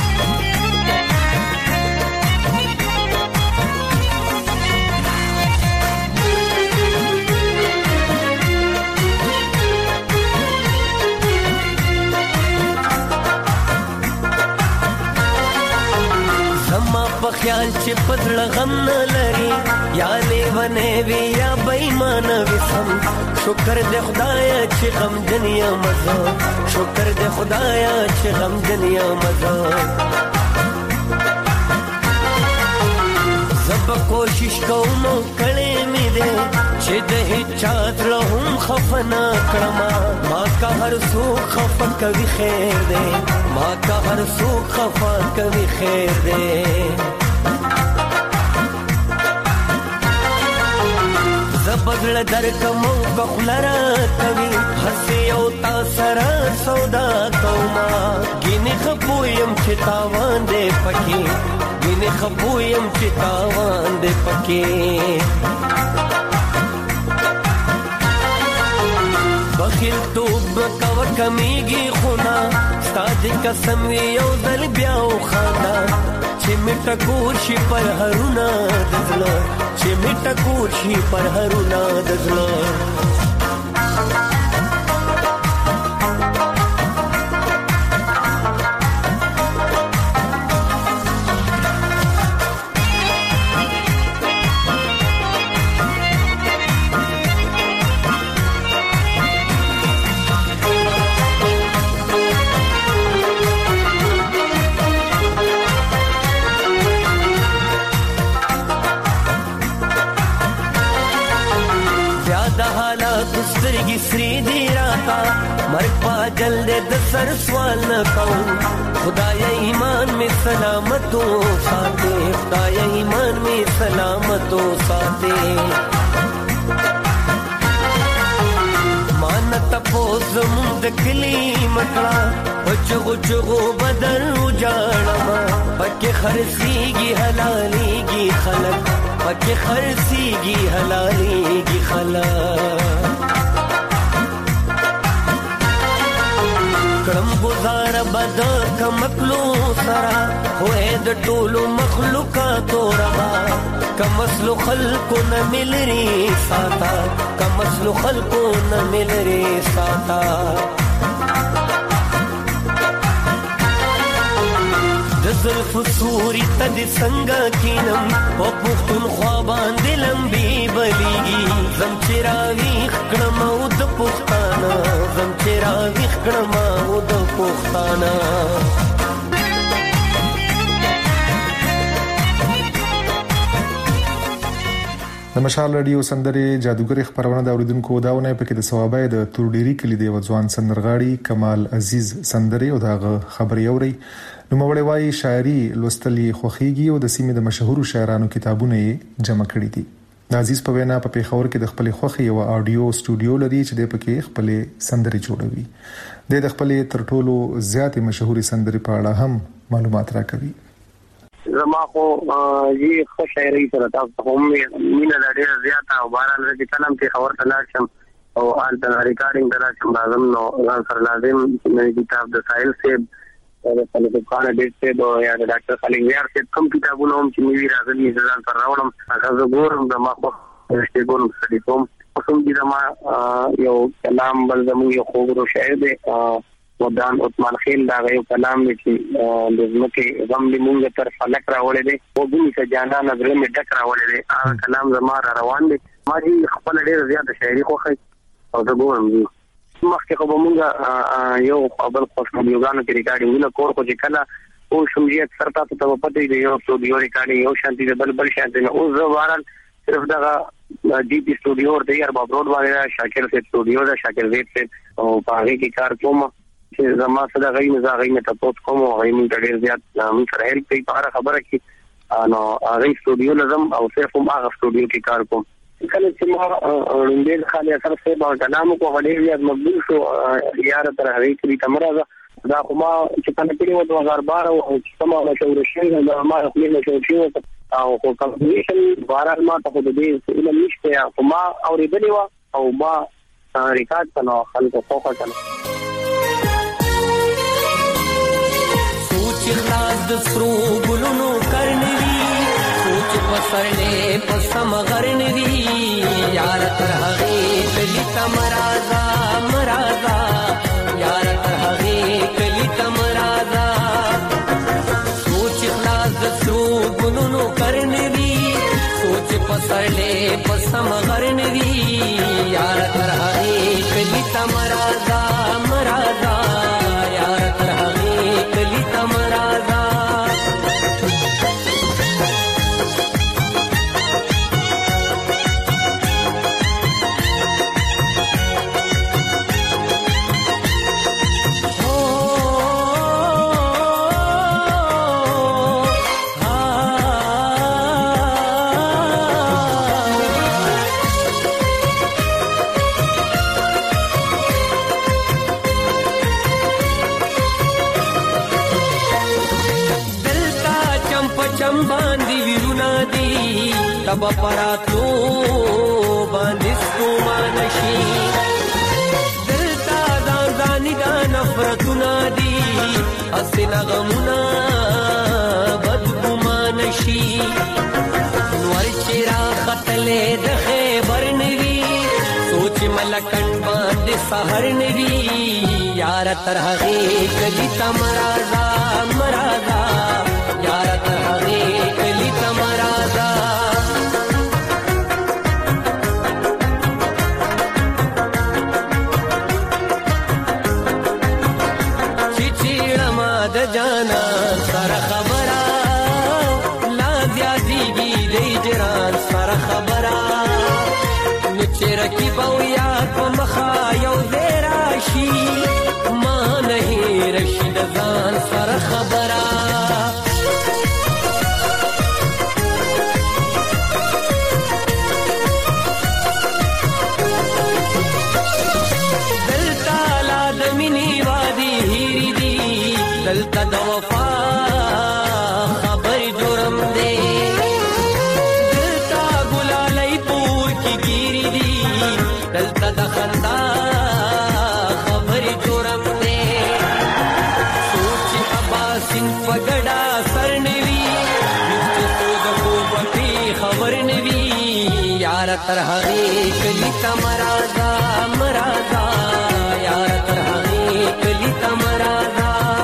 په خیال چې پدړه غم نه لري یا لیونه وی یا بېمانه وسم شکر دې خدایا چې غم دنیا مزه شکر دې خدایا چې غم دنیا مزه زب کوشش کوم کړې مې دې چې دې چات لهم خفنا کړما ما کا هر سو خفا کوي خیر دې ما کا هر سو خفا کوي خیر دې زبدل در کمو بخلرا کوي هسي او تا سره سودا کوما ګینه خپویم چې تاوان دې پکې ګینه خپویم چې تاوان دې پکې بخیل توب کور کمیږي خونا ستاد قسم یو ځل بیا وخانا چې میټه کور شي پر هرونا دزله چې میټه کور شي پر هرونا دزله سترګي سری دی راتا مرګ په جلد د سر سوال نه کوم خدای ایمان می سلامتو ساته خدای ایمان می سلامتو ساته مان نتپوز مونږ د کلی مکړه پچغو چغو بدر وجاړما پکې خرسيږي حلاليږي خلک پکې خرسيږي حلاليږي خلک کړم گزار بد کمکلو سرا وې د ټولو مخلوقاتو ربا کمسلو خلقو نه ملري ساتا کمسلو خلقو نه ملري ساتا زلف سوري تد څنګه کینم او پختون خوا باندې لمبي بليږي زم چراوي خکړم او د پختانا زم چراوي خکړم او د پختانا د مشال رادیو سندري جادوګر خبرونه د اوریدونکو داونه په کې د ثوابای د تورډيري کلی دی وځوان سندرغاړي کمال عزیز سندري او دغه خبري اوري نو مولوي وايي شاعري لوستلي خوخيږي او د سیمې د مشهورو شاعرانو کتابونه جمع کړي دي د عزیز په وینا په پیښور کې د خپل خوخي او اډیو سټوډیو لري چې د پکې خپل سندري جوړوي د خپل ترټولو زیات مشهوري سندري په اړه هم معلومات راکوي زما خو یي خو شاعري سره تاسو هم مینه ډېره زیاته او باران رځي کلم کې خبر تلل شم او ان د ریکارډینګ درا شم لازم نو ځان سره لازم چې کتاب د سایل سیب او د خالد خان ډېر سیب او یا د ډاکټر خلیل یار سیب کوم کتابونه هم چې نیوی راغلي ځان سره راوړم هغه زه ګورم د ما خو شته ګورم چې کوم کوم دي زما یو کلام بل زمو یو خوږو شاعر دی ودان عثمان خیل دا یو کلام چې د زمکه غم لمونږ تر فلک راوړل دي او دې چې جانا نظر می ډک راوړل دي هغه کلام زما را روان دي ما دې خپل ډېر زیات شاعري خوخه او زه ګورم دي مخکې خو مونږ یو خپل خوشو یوګانو کې ریکارډینګ نه کور خو چې کله او شمجیت سرتا ته په پدې دی یو سټوډیو ریکارډینګ یو شانتي د بل بل شانتي نه او زه وارن صرف دا ډي پی سټوډیو ورته یار بابروډ باندې شاکر سے سټوډیو دا شاکر زید سے او پاره کې کار کوم چې زما سره غي نه زغې نه تاسو کوم او غي موږ ډېر زیات موږ سره هیلپ کوي په اړه خبره کې نو هغه سټوډیو لازم او صرف هم هغه سټوډیو کې کار کوم کله چې ما وړاندې خالي اثر سره په کلام کو غړي زیات مقبول شو یار تر هغه کې تمرازه دا کومه چې کله په دوه هزار بارہ او چې کومه مشهور شي دا ما خپل مشهور شي او کمپیوټر بارہ ما ته د دې علم نشته او ما اورېدلی و او ما ریکارډ کړو خلکو فوکس کړو خلاص د سرو ګلونو کرنوي سوچ پسړلې پسم غرنوي یار تر هغه کلی تمرازا مرازا یار تر هغه کلی تمرازا سوچ خلاص د سرو ګلونو کرنوي سوچ پسړلې پسم غرنوي یار تر هغه کلی تمرازا مرازا یار تر هغه کلی تمرازا تب پراتلو باندې ستومانشي دلتا ځان ځاني دا نفرتونه دي اسنه غمونه بدګمانشي نور چیرې خطلې د خیبر نوي سوچ ملکن باندې سحر نوي یار تر هغه کلی تمرازا مرازا یار تر هغه کلی تمرازا جانا سره خبره لا زیادېږي دی جران سره خبره نو چې رقیب او یار په مخه یو ځای راشي ما نه هېر شي د ځان سره خبره دلته د وفا خبر جوړم دی دلته ګلالۍ پور کې ګیری دی دلته د خندا خبر جوړم دی سوچ اباسین پګړا سر نوي چې د خوب په خبر نوي یار تر هغه کلی تمرادا مرادا یار تر هغه کلی تمرادا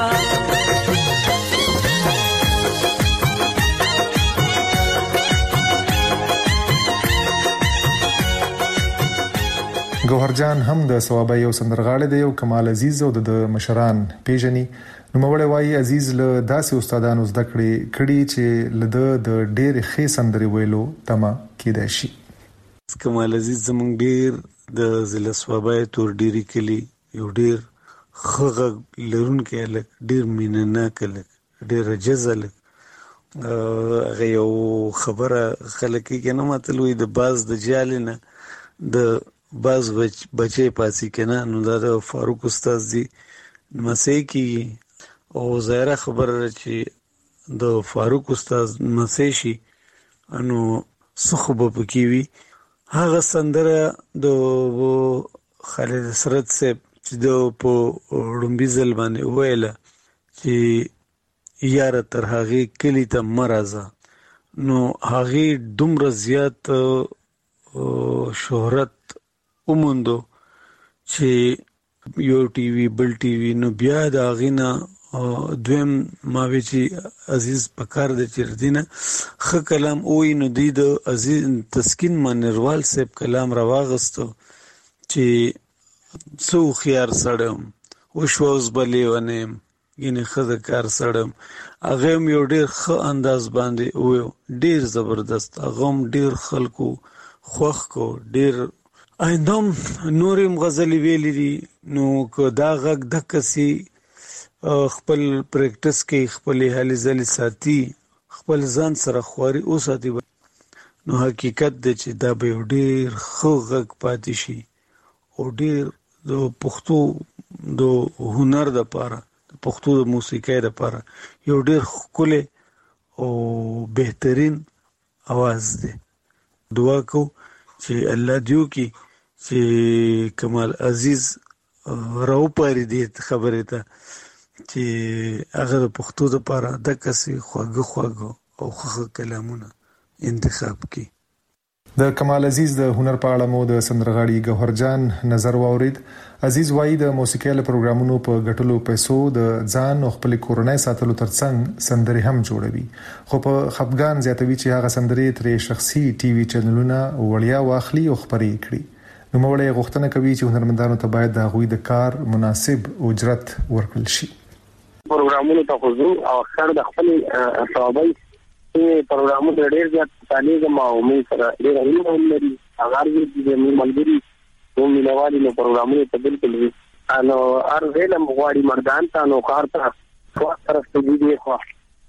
ګوهرجان هم د ثوابه یو سندرغاړی دی او کمال عزیز او د مشران پیژني نو مړی وایي عزیز له داسې استادانو زده کړې کړي چې له د ډېر ښې سندرې ویلو تمه کېدای شي. کمال عزیز زمونږ ډېر د ضلع ثوابه تور ډېری کلی یو ډېر ښه غږ لرونکی هلک ډېر مینهناک هلک ډېر عجز هلک هغه یو خبره خلک یې که نه متل وایي د باز د جالې نه د باز بچی پاسې کنه نو دا د فاروق استاد دی مسیح کی او ظاهره خبره چې د فاروق استاد مسیح شي انو صحبه پکې وي هغه سندره د خالد سرت صاحب چې د په ړومبي ځل باندې ویله چې یاره تر هغې کلي ته مه راځه نو هغې دومره زیات شهرت وموندو چې یو ټي وي بل ټي وي نو بیا د هغې نه دویم ما وی چې عزیز پکار دی چې ردینه ښه کلام ووایي نو دوی د عزیز تسکین مانیروال صاحب کلام راواغستو چې څه هوښیار سړی یم وشوه اوس به لیونی یم ګینې ښه د کار سړی یم هغه هم یو ډېر ښه انداز باندې وویو ډېر زبردست هغه هم ډېر خلکو خوښ کو ډېر آیندهم نورم غزلې ویلې دي نو که دا غږ دقسې خپل پریکټس کې خپلې هلې ځلې ساتي خپل ځان سره خواري وساتي نو حقیقت دی چې دا به یو ډېر ښه غږ پاتې شي او ډېر د پښتو د هنر دپاره د پښتو د موسیقۍ دپاره یو ډېر ښکلی او بهترین اواز دی. دعا کو چې الله دیو کی چې کمال عزیز راو پاري دې خبرې ته چې هغه د پښتو دپاره دقسې خواږه خواږه او ښه کلامونه انتخاب کړي. د کمال عزیز د هنر په اړه مو د سندرغاړي ګوهرجان نظر واورید. عزیز وایي د موسیقۍ له پروګرامونو په ګټلو پیسو د ځان او خپل کورنۍ ساتلو ترڅنګ سندرې هم جوړوي خو په خپګان زیاتوي چې هغه سندرې ترې شخصي ټي وي چینلونه وړیا واخلي او خپرې کړي. نو مړی غوښتنه کوي چې هنرمندانو ته باید د هغوی د کار مناسب اجرت ورکړل شي. پروګرامونو ته خو او اکثر د خپل ثوابي پروګرامونو ډېر زیات تعلیق ما او مې سره ډېر اړینه هم لري هغه دې د ملګري او مینوالي نو پروګرامونو ته بالکل وي نو هر ویلم غواړي مردان ته نو کار ته خو طرف ته دي خو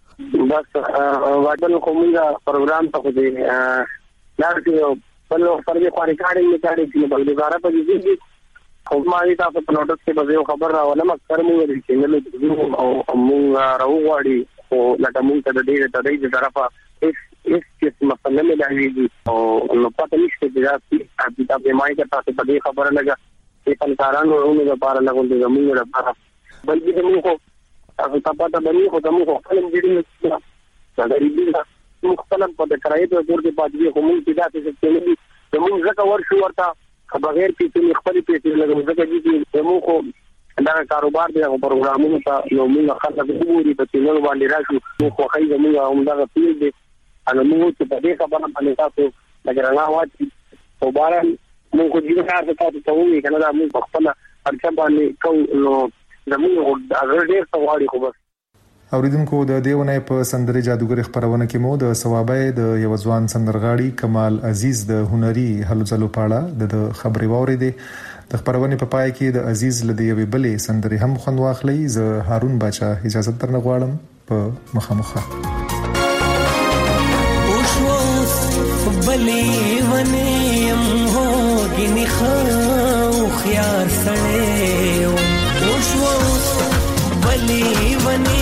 بس واډل کومه پروګرام ته خو دې لارته په نو پر دې خاري کاري نه کاري چې په دې بارے په دې خو ما دې تاسو په نوټس کې به یو خبر راولم کارمو ورې چې نه لږ او موږ راوغواړي او لکه موږ ته د دې د دې طرفه اس اس چې مثلا مې لایي او نو پته نشته چې تاسو په دې مای کې تاسو په دې خبره لګا چې فنکارانو ورونو لپاره لګول دي موږ لپاره بلکې موږ تاسو ته پته باندې خو موږ خپل دې نه دا غریبي مختلف په کرایې په ور کې پاتې خو موږ چې تاسو څه نه موږ زکه ورشو ورته بغیر کې خپل پیسې لګو زکه چې موږ خو دا کاروبار دی او پروګرامونو ته نو موږ خلک وګوري په چینل باندې راشو نو خو خای زموږ هم دا پیل دی ان موږ چې په دې خبره باندې تاسو لګرنا واچي او باران موږ دې کار ته تاسو ته وایي کنه دا موږ خپل ارچا باندې کو نو زموږ هغه ډېر سوالي خو بس اوریدونکو د دیونه په سندري جادوګر خبرونه کې مو د ثوابه د یو ځوان سندرغاړي کمال عزیز د هنري هلو ځلو پاړه د خبري ووري دي د خبرونه په پای کې د عزیز لدی یو بلې سندري هم خوند واخلي. زه هارون باچا اجازه ترنه غواړم په مخامخه اوشو بلې ونیم هو ګني خو خيار سړې اوشو بلې ونیم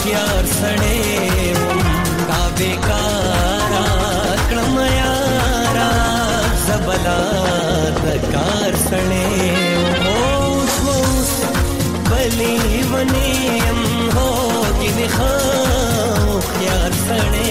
خيار سړې دا بیکارا کړم یارا زبلا د کار سړې اوس اوس بلی ونیم هو کې خو خيار سړې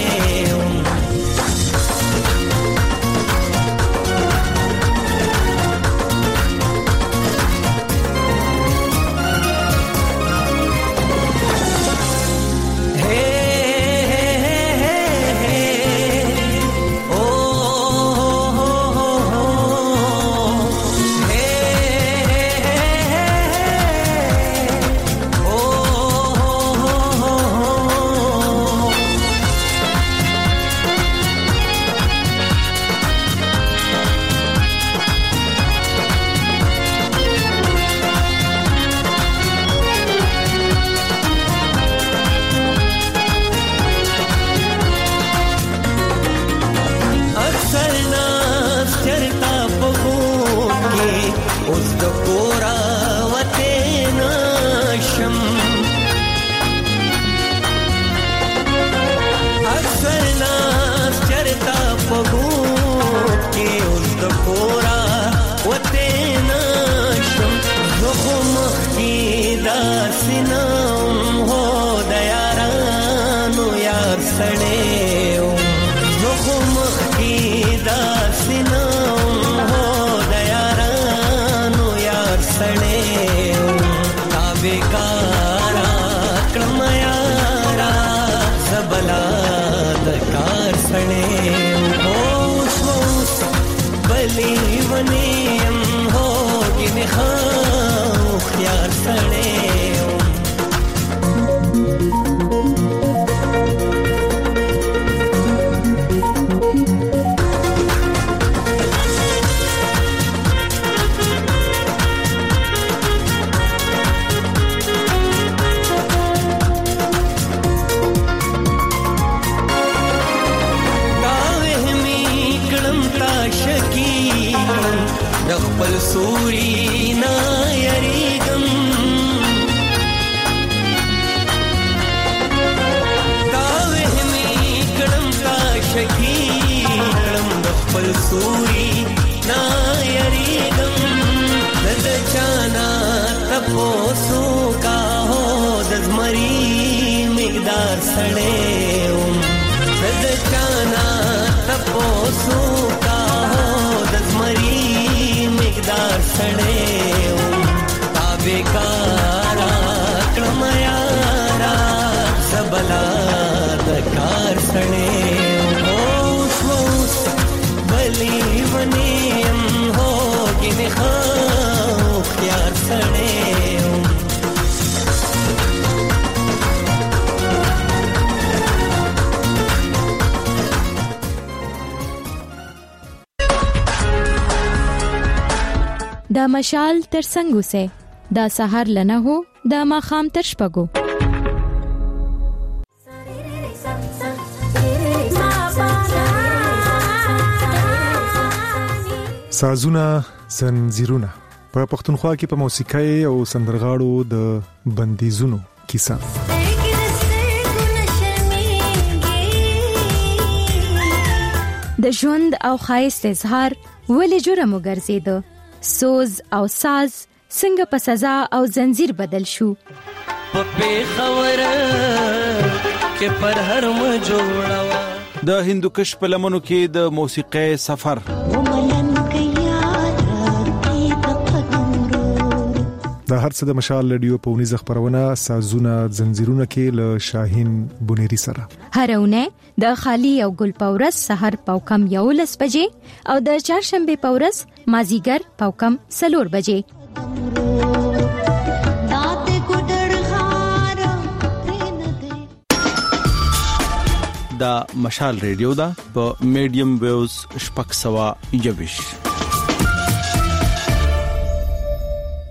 دا مشال تر څنګه سه دا سحر لنه هو دا ما خام تر شپګو سازونه زنجیرونه په پښتونخوا کې په موسیقۍ او سندرغاړو د بندیزونو کیسه د ژوند او خایست اظهار ولې جرم وګرځیدو سوز او ساز څنګه په سزا او زنجیر بدل شو په خبره کې پر هر م جوړوا د هندوکش په لمنو کې د موسیقۍ سفر د هرڅه د مشال رادیو په ونیز خبرونه سازونه زنجیرونه کې له شاهین بونيري سره هرونه د خالی او ګل پورس سحر پاوکم یولس بجې او د چهارشنبه پورس مازیګر پاوکم سلور بجې دا مشال رادیو دا په میډیم ویوز شپږ سوه یوویشت